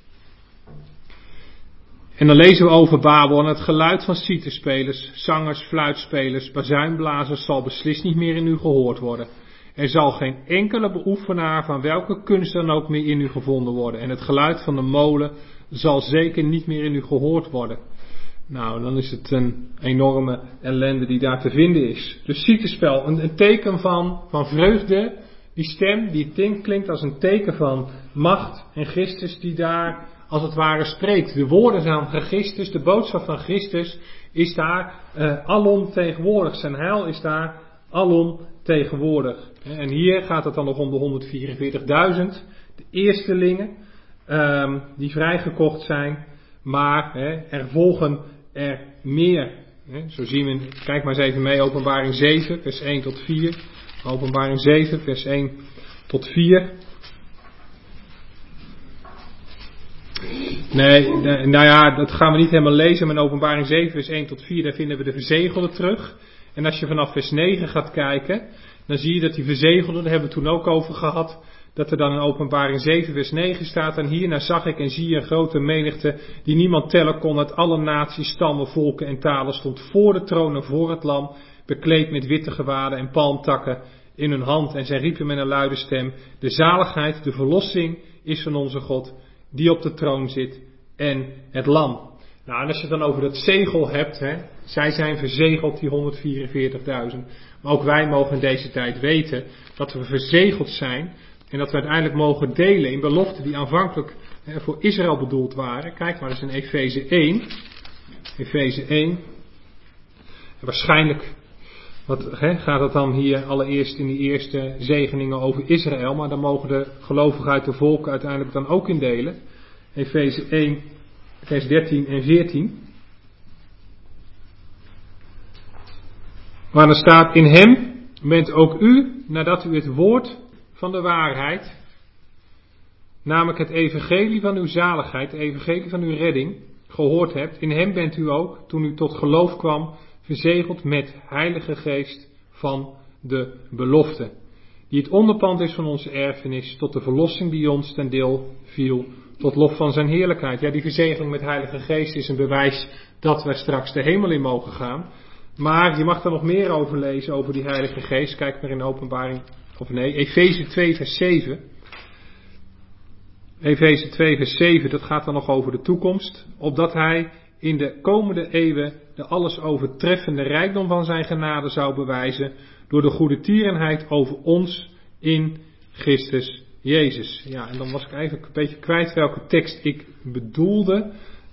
En dan lezen we over Babel en het geluid van citerspelers, zangers, fluitspelers, bazuinblazers zal beslist niet meer in u gehoord worden. Er zal geen enkele beoefenaar van welke kunst dan ook meer in u gevonden worden. En het geluid van de molen zal zeker niet meer in u gehoord worden. Nou, dan is het een enorme ellende die daar te vinden is. Dus citerspel, een teken van vreugde. Die stem die klinkt als een teken van macht en Christus die daar als het ware spreekt. De woorden van Christus, de boodschap van Christus is daar alom tegenwoordig. Zijn heil is daar alom tegenwoordig. En hier gaat het dan nog om de 144.000, de eerstelingen die vrijgekocht zijn. Maar er volgen er meer. Zo zien we, kijk maar eens even mee, Openbaring 7 vers 1 tot 4. Openbaring 7 vers 1 tot 4. Nee, nou ja, dat gaan we niet helemaal lezen, maar in Openbaring 7 vers 1 tot 4, daar vinden we de verzegelden terug. En als je vanaf vers 9 gaat kijken, dan zie je dat die verzegelden, daar hebben we toen ook over gehad, dat er dan in Openbaring 7 vers 9 staat, en hierna zag ik en zie je een grote menigte die niemand tellen kon uit alle naties, stammen, volken en talen, stond voor de troon en voor het lam, bekleed met witte gewaden en palmtakken in hun hand. En zij riepen met een luide stem, de zaligheid, de verlossing is van onze God, die op de troon zit en het lam. Nou, en als je het dan over dat zegel hebt, zij zijn verzegeld, die 144.000. Maar ook wij mogen in deze tijd weten dat we verzegeld zijn en dat we uiteindelijk mogen delen in beloften die aanvankelijk voor Israël bedoeld waren. Kijk maar eens in Efeze 1. Efeze 1. En waarschijnlijk gaat het dan hier allereerst in die eerste zegeningen over Israël, maar dan mogen de gelovigen uit de volken uiteindelijk dan ook in delen. Efeze 1, vers 13 en 14. Waar er staat, in hem bent ook u, nadat u het woord van de waarheid, namelijk het evangelie van uw zaligheid, het evangelie van uw redding, gehoord hebt. In hem bent u ook, toen u tot geloof kwam, verzegeld met Heilige Geest van de belofte, die het onderpand is van onze erfenis, tot de verlossing die ons ten deel viel, tot lof van zijn heerlijkheid. Ja, die verzegeling met Heilige Geest is een bewijs dat wij straks de hemel in mogen gaan. Maar je mag er nog meer over lezen, over die Heilige Geest. Kijk maar in Efeze 2 vers 7. Efeze 2 vers 7, dat gaat dan nog over de toekomst. Opdat hij in de komende eeuwen de alles overtreffende rijkdom van zijn genade zou bewijzen, door de goede tierenheid over ons in Christus Jezus. Ja, en dan was ik eigenlijk een beetje kwijt welke tekst ik bedoelde.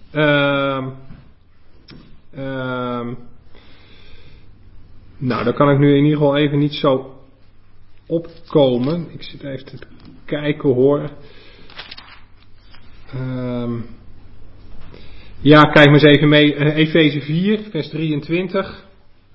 Nou, daar kan ik nu in ieder geval even niet zo opkomen. Ik zit even te kijken hoor. Ja, kijk maar eens even mee. Efeze 4, vers 23.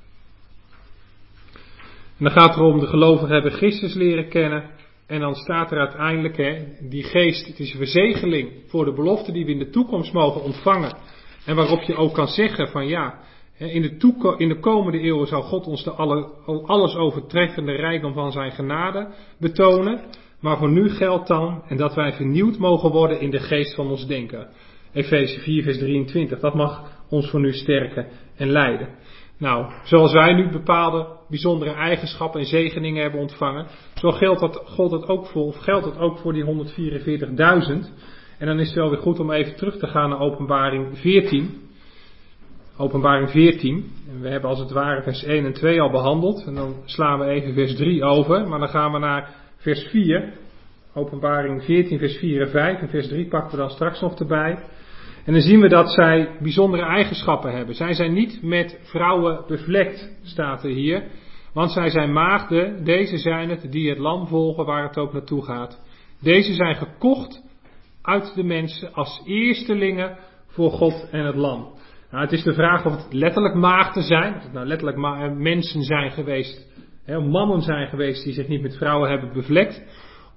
En dan gaat het erom, de gelovigen hebben Christus leren kennen. En dan staat er uiteindelijk, die geest, het is een verzegeling voor de belofte die we in de toekomst mogen ontvangen. En waarop je ook kan zeggen van ja, in de komende eeuwen zal God ons de alles overtreffende rijkdom van zijn genade betonen. Maar voor nu geldt dan, en dat wij vernieuwd mogen worden in de geest van ons denken. Efeze 4 vers 23, dat mag ons voor nu sterken en leiden. Nou, zoals wij nu bepaalde bijzondere eigenschappen en zegeningen hebben ontvangen, zo geldt dat ook voor die 144.000. En dan is het wel weer goed om even terug te gaan naar Openbaring 14. Openbaring 14. En we hebben als het ware vers 1 en 2 al behandeld. En dan slaan we even vers 3 over. Maar dan gaan we naar vers 4. Openbaring 14 vers 4 en 5. En vers 3 pakken we dan straks nog erbij. En dan zien we dat zij bijzondere eigenschappen hebben. Zij zijn niet met vrouwen bevlekt, staat er hier. Want zij zijn maagden, deze zijn het die het lam volgen waar het ook naartoe gaat. Deze zijn gekocht uit de mensen als eerstelingen voor God en het lam. Nou, het is de vraag of het letterlijk maagden zijn, of het nou letterlijk mensen zijn geweest, mannen zijn geweest die zich niet met vrouwen hebben bevlekt.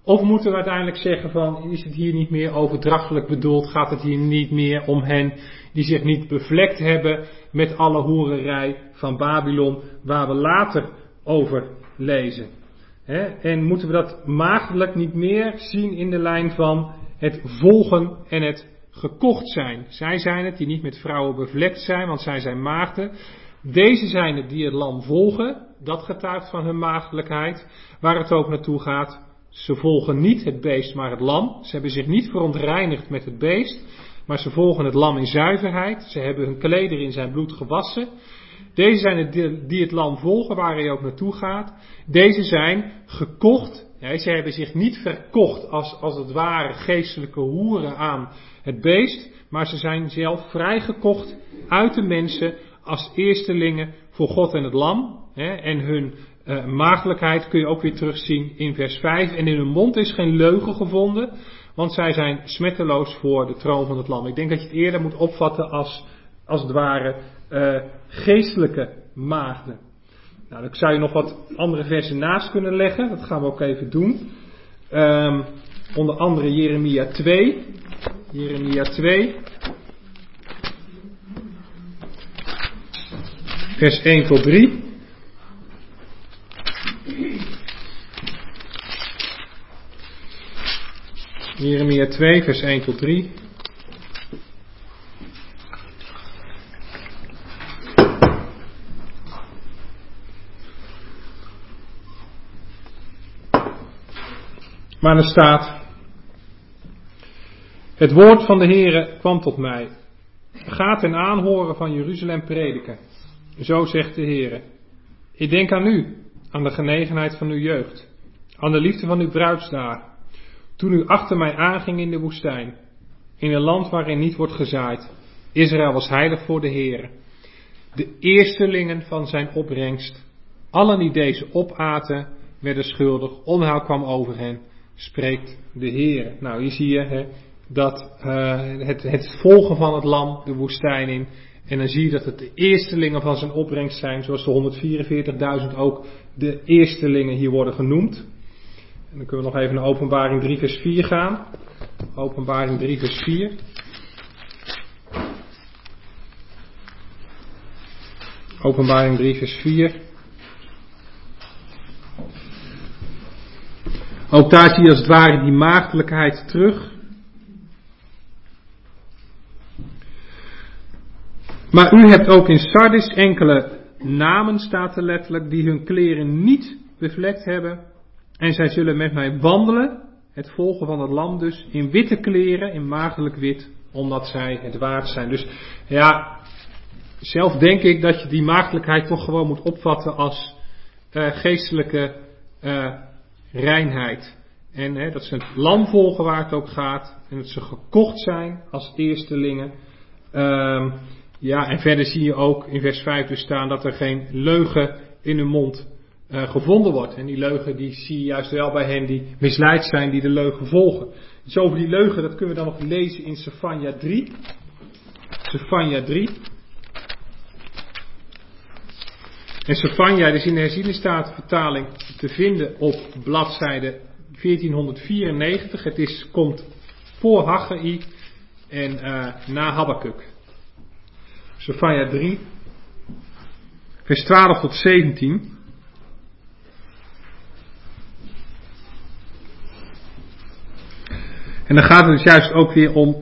Of moeten we uiteindelijk zeggen van, is het hier niet meer overdrachtelijk bedoeld? Gaat het hier niet meer om hen die zich niet bevlekt hebben met alle hoererij van Babylon, waar we later over lezen? En moeten we dat maagdelijk niet meer zien in de lijn van het volgen en het gekocht zijn? Zij zijn het die niet met vrouwen bevlekt zijn, want zij zijn maagden. Deze zijn het die het lam volgen, dat getuigt van hun maagdelijkheid. Waar het ook naartoe gaat, ze volgen niet het beest, maar het lam. Ze hebben zich niet verontreinigd met het beest, maar ze volgen het lam in zuiverheid. Ze hebben hun klederen in zijn bloed gewassen. Deze zijn het die het lam volgen, waar hij ook naartoe gaat. Deze zijn gekocht. Ja, ze hebben zich niet verkocht als het ware geestelijke hoeren aan het beest, maar ze zijn zelf vrijgekocht uit de mensen als eerstelingen voor God en het lam. En hun maagdelijkheid kun je ook weer terugzien in vers 5. En in hun mond is geen leugen gevonden, want zij zijn smetteloos voor de troon van het lam. Ik denk dat je het eerder moet opvatten als het ware geestelijke maagden. Nou, dan zou je nog wat andere versen naast kunnen leggen. Dat gaan we ook even doen. Onder andere Jeremia 2. Jeremia 2. Vers 1 tot 3. Jeremia 2, vers 1 tot 3. Maar er staat: het woord van de Heere kwam tot mij. Ga ten aanhoren van Jeruzalem prediken. Zo zegt de Heere: ik denk aan u, aan de genegenheid van uw jeugd, aan de liefde van uw bruidsdagen, toen u achter mij aanging in de woestijn, in een land waarin niet wordt gezaaid. Israël was heilig voor de Heere. De eerstelingen van zijn opbrengst, allen die deze opaten, werden schuldig, onheil kwam over hen, spreekt de Heere. Nou, hier zie je dat het volgen van het lam de woestijn in. En dan zie je dat het de eerstelingen van zijn opbrengst zijn, zoals de 144.000 ook de eerstelingen hier worden genoemd. En dan kunnen we nog even naar Openbaring 3 vers 4 gaan. Openbaring 3 vers 4. Openbaring 3 vers 4. Ook daar zie je als het ware die maagdelijkheid terug. Maar u hebt ook in Sardis enkele namen, staat er letterlijk, die hun kleren niet bevlekt hebben. En zij zullen met mij wandelen, het volgen van het lam dus, in witte kleren, in maagdelijk wit, omdat zij het waard zijn. Dus ja, zelf denk ik dat je die maagdelijkheid toch gewoon moet opvatten als geestelijke reinheid. En dat ze het lam volgen waar het ook gaat. En dat ze gekocht zijn als eerstelingen. Ja, en verder zie je ook in vers 5 dus staan dat er geen leugen in hun mond gevonden wordt. En die leugen die zie je juist wel bij hen die misleid zijn, die de leugen volgen. Dus over die leugen, dat kunnen we dan nog lezen in Sefanja 3. Sefanja 3. En Sefanja is in de herziene statenvertaling te vinden op bladzijde 1494. Het komt voor Haggai en na Habakuk. Sefanja 3, vers 12 tot 17. En dan gaat het dus juist ook weer om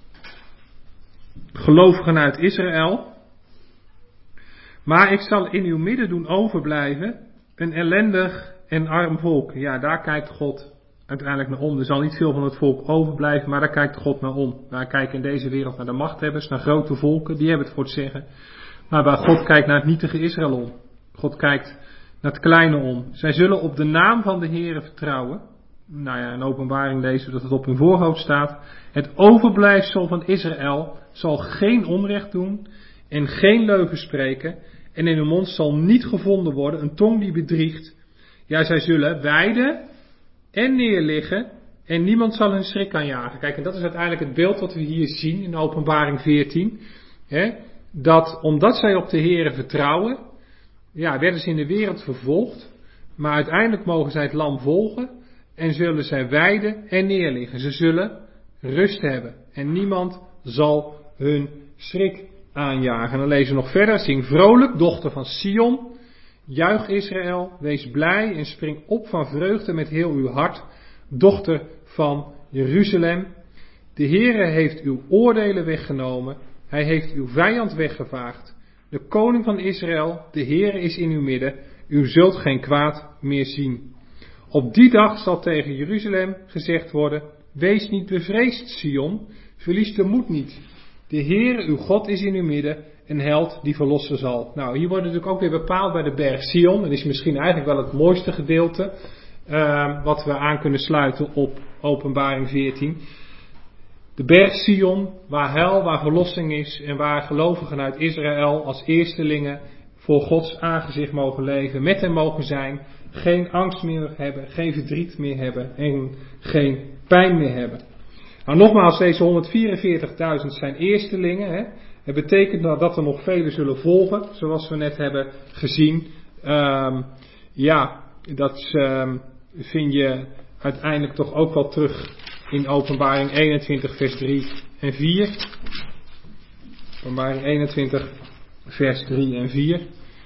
gelovigen uit Israël. Maar ik zal in uw midden doen overblijven een ellendig en arm volk. Ja, daar kijkt God uiteindelijk naar om. Er zal niet veel van het volk overblijven, maar daar kijkt God naar om. Wij kijken in deze wereld naar de machthebbers, naar grote volken, die hebben het voor het zeggen. Maar waar God kijkt naar het nietige Israël om. God kijkt naar het kleine om. Zij zullen op de naam van de Heere vertrouwen. Nou ja, in Openbaring lezen we dat het op hun voorhoofd staat. Het overblijfsel van Israël zal geen onrecht doen en geen leugen spreken. En in hun mond zal niet gevonden worden een tong die bedriegt. Ja, zij zullen weiden en neerliggen en niemand zal hun schrik aanjagen. Kijk, en dat is uiteindelijk het beeld wat we hier zien in Openbaring 14. Dat omdat zij op de Heere vertrouwen, ja, werden ze in de wereld vervolgd. Maar uiteindelijk mogen zij het lam volgen. en zullen zij weiden en neerliggen. Ze zullen rust hebben en niemand zal hun schrik aanjagen. En dan lezen we nog verder. Zing vrolijk, dochter van Sion. Juich Israël, wees blij en spring op van vreugde met heel uw hart, dochter van Jeruzalem. De Heere heeft uw oordelen weggenomen, hij heeft uw vijand weggevaagd. De koning van Israël, de Heere is in uw midden, u zult geen kwaad meer zien. Op die dag zal tegen Jeruzalem gezegd worden, wees niet bevreesd, Sion, verlies de moed niet. De Heere, uw God, is in uw midden, een held die verlossen zal. Nou, hier wordt natuurlijk ook weer bepaald bij de berg Sion. Dat is misschien eigenlijk wel het mooiste gedeelte wat we aan kunnen sluiten op Openbaring 14. De berg Sion, waar heil, waar verlossing is en waar gelovigen uit Israël als eerstelingen voor Gods aangezicht mogen leven, met hem mogen zijn, geen angst meer hebben, geen verdriet meer hebben en geen pijn meer hebben. Nou, nogmaals, deze 144.000 zijn eerstelingen. Hè. Het betekent dat er nog velen zullen volgen, zoals we net hebben gezien. Dat vind je uiteindelijk toch ook wel terug in Openbaring 21 vers 3 en 4. Openbaring 21 vers 3 en 4.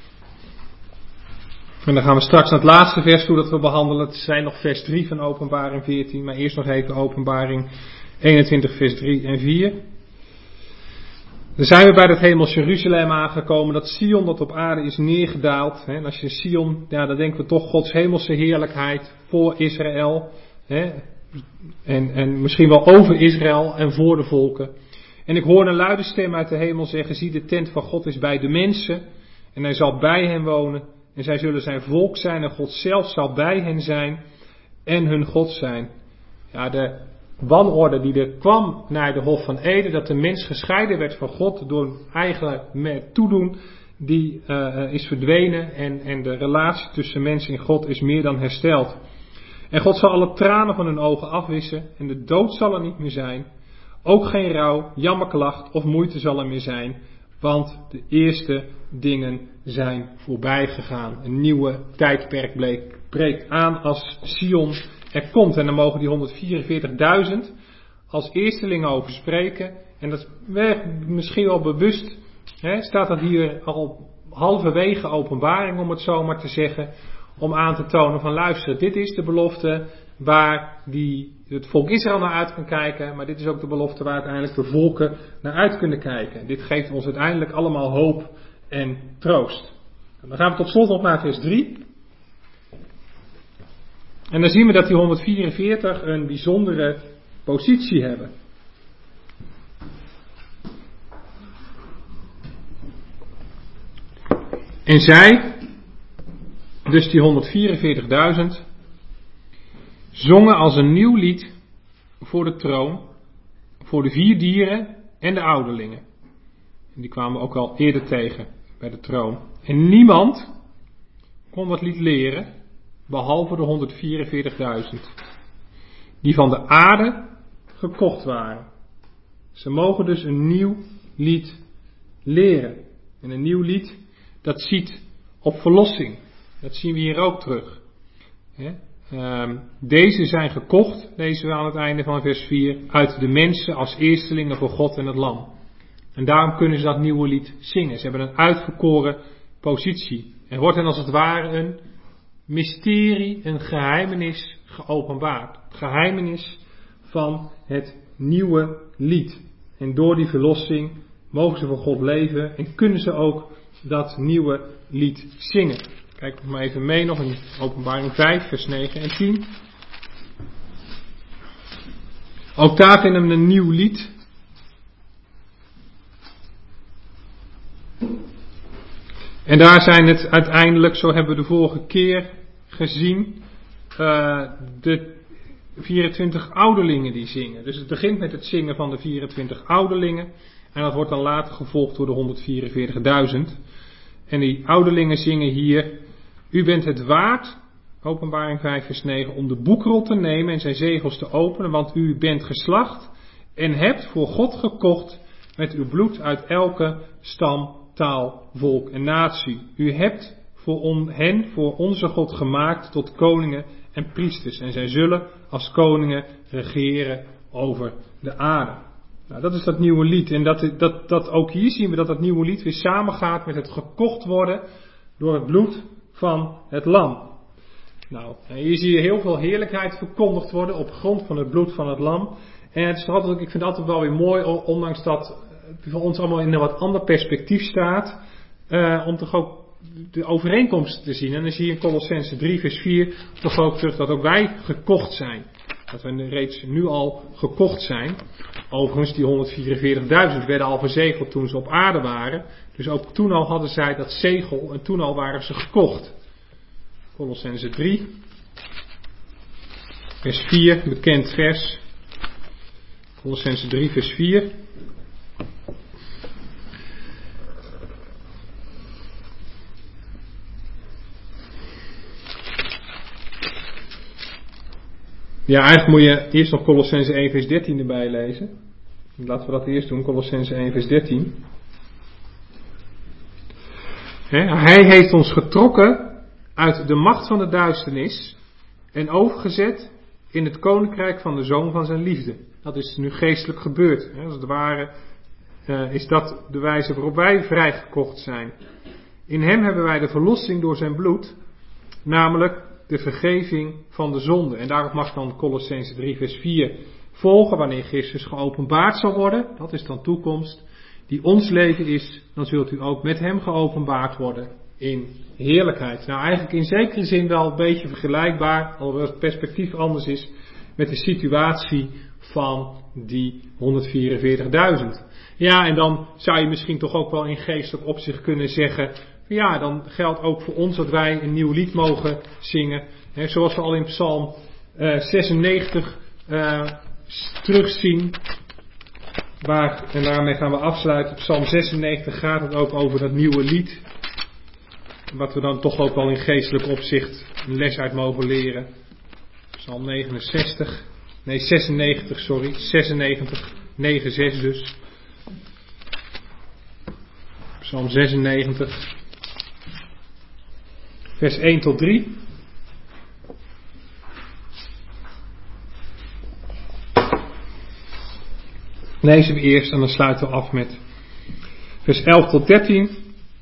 En dan gaan we straks naar het laatste vers toe dat we behandelen. Het zijn nog vers 3 van Openbaring 14, maar eerst nog even Openbaring 21 vers 3 en 4. Dan zijn we bij het hemels Jeruzalem aangekomen, dat Sion dat op aarde is neergedaald. En als je Sion, dan denken we toch Gods hemelse heerlijkheid voor Israël. En misschien wel over Israël en voor de volken. En ik hoor een luide stem uit de hemel zeggen, zie, de tent van God is bij de mensen en hij zal bij hen wonen. En zij zullen zijn volk zijn en God zelf zal bij hen zijn en hun God zijn. Ja, de wanorde die er kwam naar de Hof van Eden, dat de mens gescheiden werd van God door eigen toedoen, die is verdwenen en de relatie tussen mens en God is meer dan hersteld. En God zal alle tranen van hun ogen afwissen en de dood zal er niet meer zijn. Ook geen rouw, jammerklacht of moeite zal er meer zijn, want de eerste dingen zijn voorbij gegaan. Een nieuwe tijdperk breekt aan als Sion er komt. En dan mogen die 144.000 als eerstelingen over spreken. En dat is misschien wel bewust, staat dat hier al halverwege Openbaring, om het zo maar te zeggen, om aan te tonen van luister, dit is de belofte waar het volk Israël naar uit kan kijken, maar dit is ook de belofte waar uiteindelijk de volken naar uit kunnen kijken. Dit geeft ons uiteindelijk allemaal hoop en troost. Dan gaan we tot slot nog naar vers 3. En dan zien we dat die 144 een bijzondere positie hebben. En zij, dus die 144.000, zongen als een nieuw lied voor de troon, voor de 4 dieren en de ouderlingen. En die kwamen we ook al eerder tegen bij de troon. En niemand kon dat lied leren, behalve de 144.000, die van de aarde gekocht waren. Ze mogen dus een nieuw lied leren. En een nieuw lied, dat ziet op verlossing. Dat zien we hier ook terug. Deze zijn gekocht, lezen we aan het einde van vers 4, uit de mensen als eerstelingen voor God en het Lam. En daarom kunnen ze dat nieuwe lied zingen. Ze hebben een uitverkoren positie. Er wordt hen als het ware een mysterie, een geheimenis geopenbaard. Het geheimenis van het nieuwe lied. En door die verlossing mogen ze voor God leven en kunnen ze ook dat nieuwe lied zingen. Kijk maar even mee nog in Openbaring 5 vers 9 en 10. Ook daar vinden we een nieuw lied. En daar zijn het uiteindelijk, zo hebben we de vorige keer gezien, de 24 ouderlingen die zingen. Dus het begint met het zingen van de 24 ouderlingen. En dat wordt dan later gevolgd door de 144.000. En die ouderlingen zingen hier: U bent het waard, Openbaring 5 vers 9, om de boekrol te nemen en zijn zegels te openen, want u bent geslacht en hebt voor God gekocht met uw bloed uit elke stam, taal, volk en natie. U hebt voor hen voor onze God gemaakt tot koningen en priesters. En zij zullen als koningen regeren over de aarde. Nou, dat is dat nieuwe lied. En dat ook hier zien we dat nieuwe lied weer samengaat met het gekocht worden door het bloed van het lam. Nou, hier zie je heel veel heerlijkheid verkondigd worden op grond van het bloed van het lam. En het is altijd, ik vind het altijd wel weer mooi, ondanks dat het voor ons allemaal in een wat ander perspectief staat, om toch ook de overeenkomst te zien. En dan zie je in Kolossenzen 3 vers 4 toch ook terug dat ook wij gekocht zijn. Dat we reeds nu al gekocht zijn. Overigens, die 144.000 werden al verzegeld toen ze op aarde waren. Dus ook toen al hadden zij dat zegel en toen al waren ze gekocht. Kolossenzen 3, vers 4, bekend vers. Kolossenzen 3, vers 4. Ja, eigenlijk moet je eerst nog Kolossenzen 1 vers 13 erbij lezen. Laten we dat eerst doen, Kolossenzen 1 vers 13. Hij heeft ons getrokken uit de macht van de duisternis en overgezet in het koninkrijk van de Zoon van zijn liefde. Dat is nu geestelijk gebeurd. Als het ware is dat de wijze waarop wij vrijgekocht zijn. In hem hebben wij de verlossing door zijn bloed, namelijk de vergeving van de zonde. En daarop mag dan Kolossenzen 3 vers 4 volgen, wanneer Christus geopenbaard zal worden. Dat is dan toekomst. Die ons leven is, dan zult u ook met hem geopenbaard worden in heerlijkheid. Nou, eigenlijk in zekere zin wel een beetje vergelijkbaar, alhoewel het perspectief anders is, met de situatie van die 144.000. Ja, en dan zou je misschien toch ook wel in geestelijk opzicht kunnen zeggen, ja, dan geldt ook voor ons dat wij een nieuw lied mogen zingen. He, zoals we al in Psalm 96 terugzien. En daarmee gaan we afsluiten. Psalm 96 gaat het ook over dat nieuwe lied. Wat we dan toch ook wel in geestelijk opzicht een les uit mogen leren. Psalm 96, 9:6 dus. Psalm 96, vers 1 tot 3. Lezen we eerst en dan sluiten we af met vers 11 tot 13.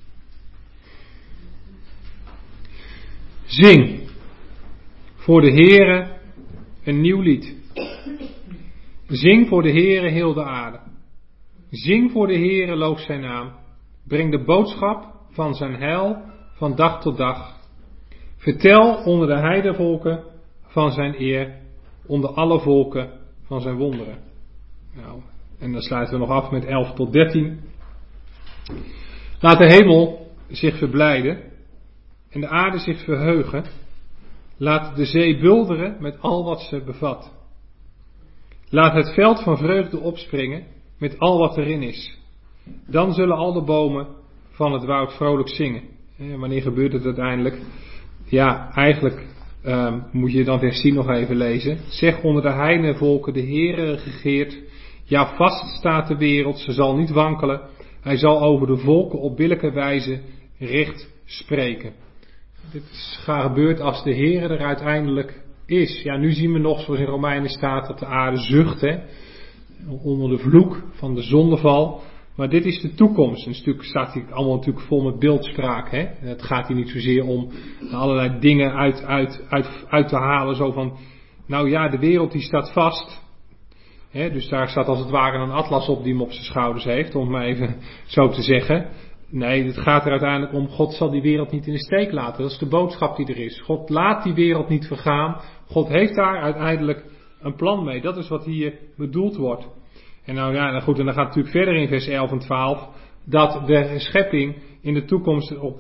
Zing voor de Heere een nieuw lied. Zing voor de Heere heel de aarde. Zing voor de Heere, loof zijn naam. Breng de boodschap van zijn heil van dag tot dag. Vertel onder de heidevolken van zijn eer, onder alle volken van zijn wonderen. Nou, en dan sluiten we nog af met 11 tot 13. Laat de hemel zich verblijden en de aarde zich verheugen. Laat de zee bulderen met al wat ze bevat. Laat het veld van vreugde opspringen met al wat erin is. Dan zullen al de bomen van het woud vrolijk zingen. En wanneer gebeurt het uiteindelijk? Ja, eigenlijk moet je dan vers 10 nog even lezen. Zeg onder de heidenvolken, de Heere regeert. Ja, vast staat de wereld, ze zal niet wankelen. Hij zal over de volken op billijke wijze recht spreken. Dit is gebeurd als de Heere er uiteindelijk is. Ja, nu zien we nog, zoals in Romeinen staat, dat de aarde zucht, hè, onder de vloek van de zondeval. Maar dit is de toekomst. Een stuk staat hier allemaal natuurlijk vol met beeldspraak. Hè? Het gaat hier niet zozeer om allerlei dingen uit te halen. Zo van, nou ja, de wereld die staat vast. Hè? Dus daar staat als het ware een atlas op die hem op zijn schouders heeft. Om het maar even zo te zeggen. Nee, het gaat er uiteindelijk om, God zal die wereld niet in de steek laten. Dat is de boodschap die er is. God laat die wereld niet vergaan. God heeft daar uiteindelijk een plan mee. Dat is wat hier bedoeld wordt. En nou ja, goed, en dan gaat het natuurlijk verder in vers 11 en 12, dat de schepping in de toekomst op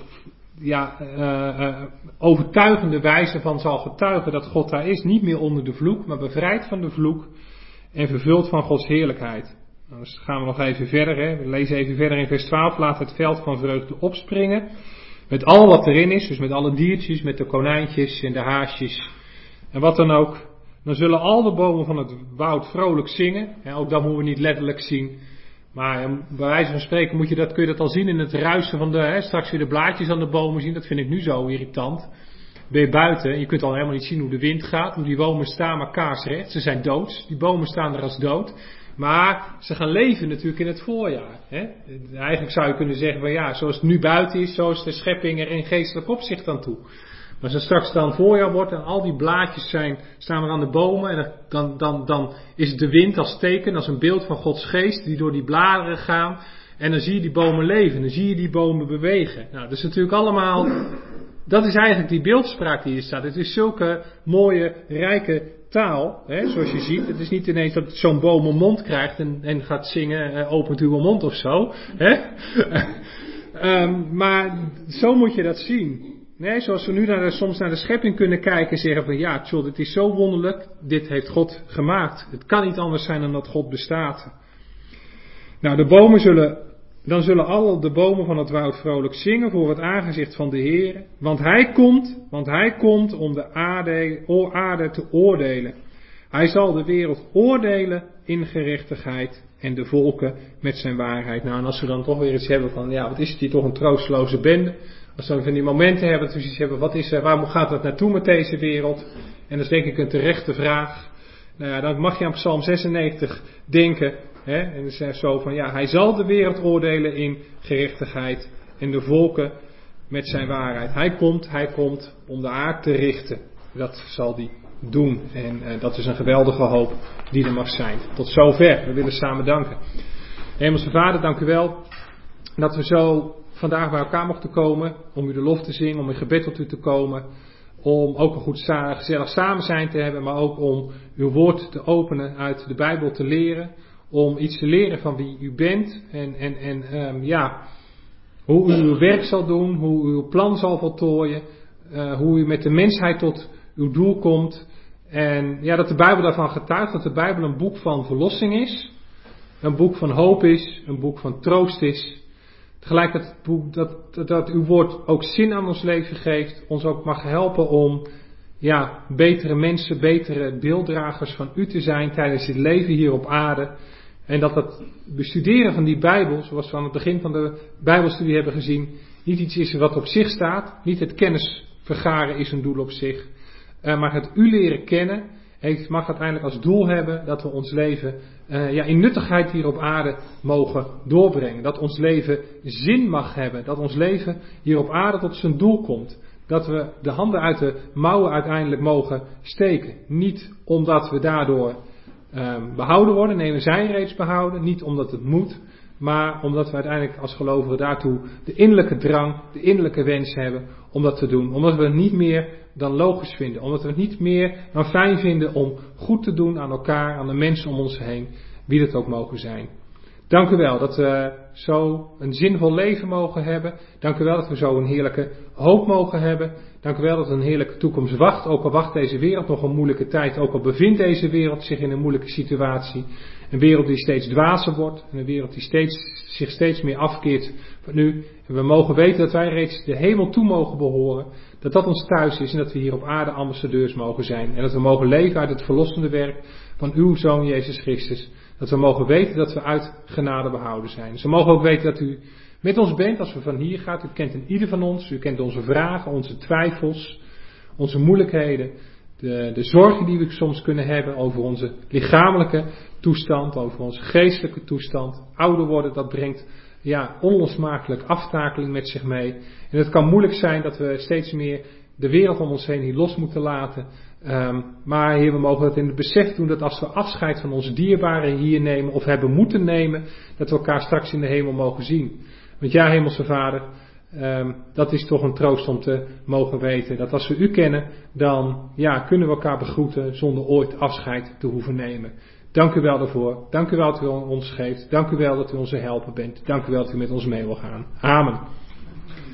overtuigende wijze van zal getuigen dat God daar is, niet meer onder de vloek, maar bevrijd van de vloek en vervuld van Gods heerlijkheid. Nou, dus gaan we nog even verder, hè. We lezen even verder in vers 12, laat het veld van vreugde opspringen, met al wat erin is, dus met alle diertjes, met de konijntjes en de haasjes en wat dan ook. Dan zullen al de bomen van het woud vrolijk zingen. Ja, ook dat moeten we niet letterlijk zien. Maar bij wijze van spreken kun je dat al zien in het ruisen van straks weer de blaadjes aan de bomen zien. Dat vind ik nu zo irritant. ben je buiten en je kunt al helemaal niet zien hoe de wind gaat. Want die bomen staan maar kaarsrecht. Ze zijn doods. Die bomen staan er als dood. Maar ze gaan leven natuurlijk in het voorjaar. Hè? Eigenlijk zou je kunnen zeggen van ja, zoals het nu buiten is, zo is de schepping er in geestelijk opzicht aan toe. Maar als het straks dan voorjaar wordt en al die blaadjes staan er aan de bomen en dan is het de wind als teken, als een beeld van Gods geest die door die bladeren gaan. En dan zie je die bomen leven, dan zie je die bomen bewegen. Nou, dat is natuurlijk allemaal, dat is eigenlijk die beeldspraak die hier staat. Het is zulke mooie, rijke taal, hè, zoals je ziet. Het is niet ineens dat zo'n boom een mond krijgt en gaat zingen, opent uw mond of zo. Hè? Maar zo moet je dat zien. Nee, zoals we nu soms naar de schepping kunnen kijken en zeggen van ja, tjoh, dit is zo wonderlijk, dit heeft God gemaakt. Het kan niet anders zijn dan dat God bestaat. Nou, dan zullen alle de bomen van het woud vrolijk zingen voor het aangezicht van de Heer. Want hij komt om de aarde te oordelen. Hij zal de wereld oordelen in gerechtigheid en de volken met zijn waarheid. Nou, en als we dan toch weer iets hebben van, ja, wat is het hier toch een troosteloze bende. Als we dan van die momenten hebben, dat we iets hebben, waar gaat het naartoe met deze wereld? En dat is denk ik een terechte vraag. Nou ja, dan mag je aan Psalm 96 denken. Hè? En dan is zo van, ja, hij zal de wereld oordelen in gerechtigheid en de volken met zijn waarheid. Hij komt om de aarde te richten. Dat zal hij doen. En dat is een geweldige hoop die er mag zijn. Tot zover. We willen samen danken. Hemelse Vader, dank u wel dat we zo vandaag bij elkaar mochten komen om u de lof te zingen, om in gebed tot u te komen, om ook een goed gezellig samen zijn te hebben, maar ook om uw woord te openen, uit de Bijbel te leren, om iets te leren van wie u bent en hoe u uw werk zal doen, hoe u uw plan zal voltooien, hoe u met de mensheid tot uw doel komt. En ja, dat de Bijbel daarvan getuigt, dat de Bijbel een boek van verlossing is, een boek van hoop is, een boek van troost is. Tegelijk dat uw woord ook zin aan ons leven geeft, ons ook mag helpen om betere mensen, betere beelddragers van u te zijn tijdens dit leven hier op aarde. En dat het bestuderen van die Bijbel, zoals we aan het begin van de Bijbelstudie hebben gezien, niet iets is wat op zich staat, niet het kennis vergaren is een doel op zich, maar het u leren kennen mag uiteindelijk als doel hebben dat we ons leven in nuttigheid hier op aarde mogen doorbrengen. Dat ons leven zin mag hebben. Dat ons leven hier op aarde tot zijn doel komt. Dat we de handen uit de mouwen uiteindelijk mogen steken. Niet omdat we daardoor behouden worden. Nee, we zijn reeds behouden. Niet omdat het moet. Maar omdat we uiteindelijk als gelovigen daartoe de innerlijke drang, de innerlijke wens hebben om dat te doen. Omdat we het niet meer dan logisch vinden. Omdat we het niet meer dan fijn vinden om goed te doen aan elkaar, aan de mensen om ons heen. Wie dat ook mogen zijn. Dank u wel dat we zo een zinvol leven mogen hebben. Dank u wel dat we zo een heerlijke hoop mogen hebben. Dank u wel dat een heerlijke toekomst wacht. Ook al wacht deze wereld nog een moeilijke tijd. Ook al bevindt deze wereld zich in een moeilijke situatie. Een wereld die steeds dwazer wordt. En een wereld die zich steeds meer afkeert van u. En we mogen weten dat wij reeds de hemel toe mogen behoren. Dat dat ons thuis is en dat we hier op aarde ambassadeurs mogen zijn. En dat we mogen leven uit het verlossende werk van uw Zoon Jezus Christus. Dat we mogen weten dat we uit genade behouden zijn. Dus we mogen ook weten dat u met ons bent als we van hier gaan. U kent in ieder van ons. U kent onze vragen, onze twijfels, onze moeilijkheden. De zorgen die we soms kunnen hebben over onze lichamelijke toestand, over onze geestelijke toestand. Ouder worden, dat brengt onlosmakelijk aftakeling met zich mee. En het kan moeilijk zijn dat we steeds meer de wereld om ons heen hier los moeten laten. Maar Heer, we mogen dat in het besef doen dat als we afscheid van onze dierbaren hier nemen of hebben moeten nemen, dat we elkaar straks in de hemel mogen zien. Want ja, Hemelse Vader, dat is toch een troost om te mogen weten dat als we u kennen, dan kunnen we elkaar begroeten zonder ooit afscheid te hoeven nemen. Dank u wel daarvoor. Dank u wel dat u ons geeft. Dank u wel dat u onze helper bent. Dank u wel dat u met ons mee wil gaan. Amen.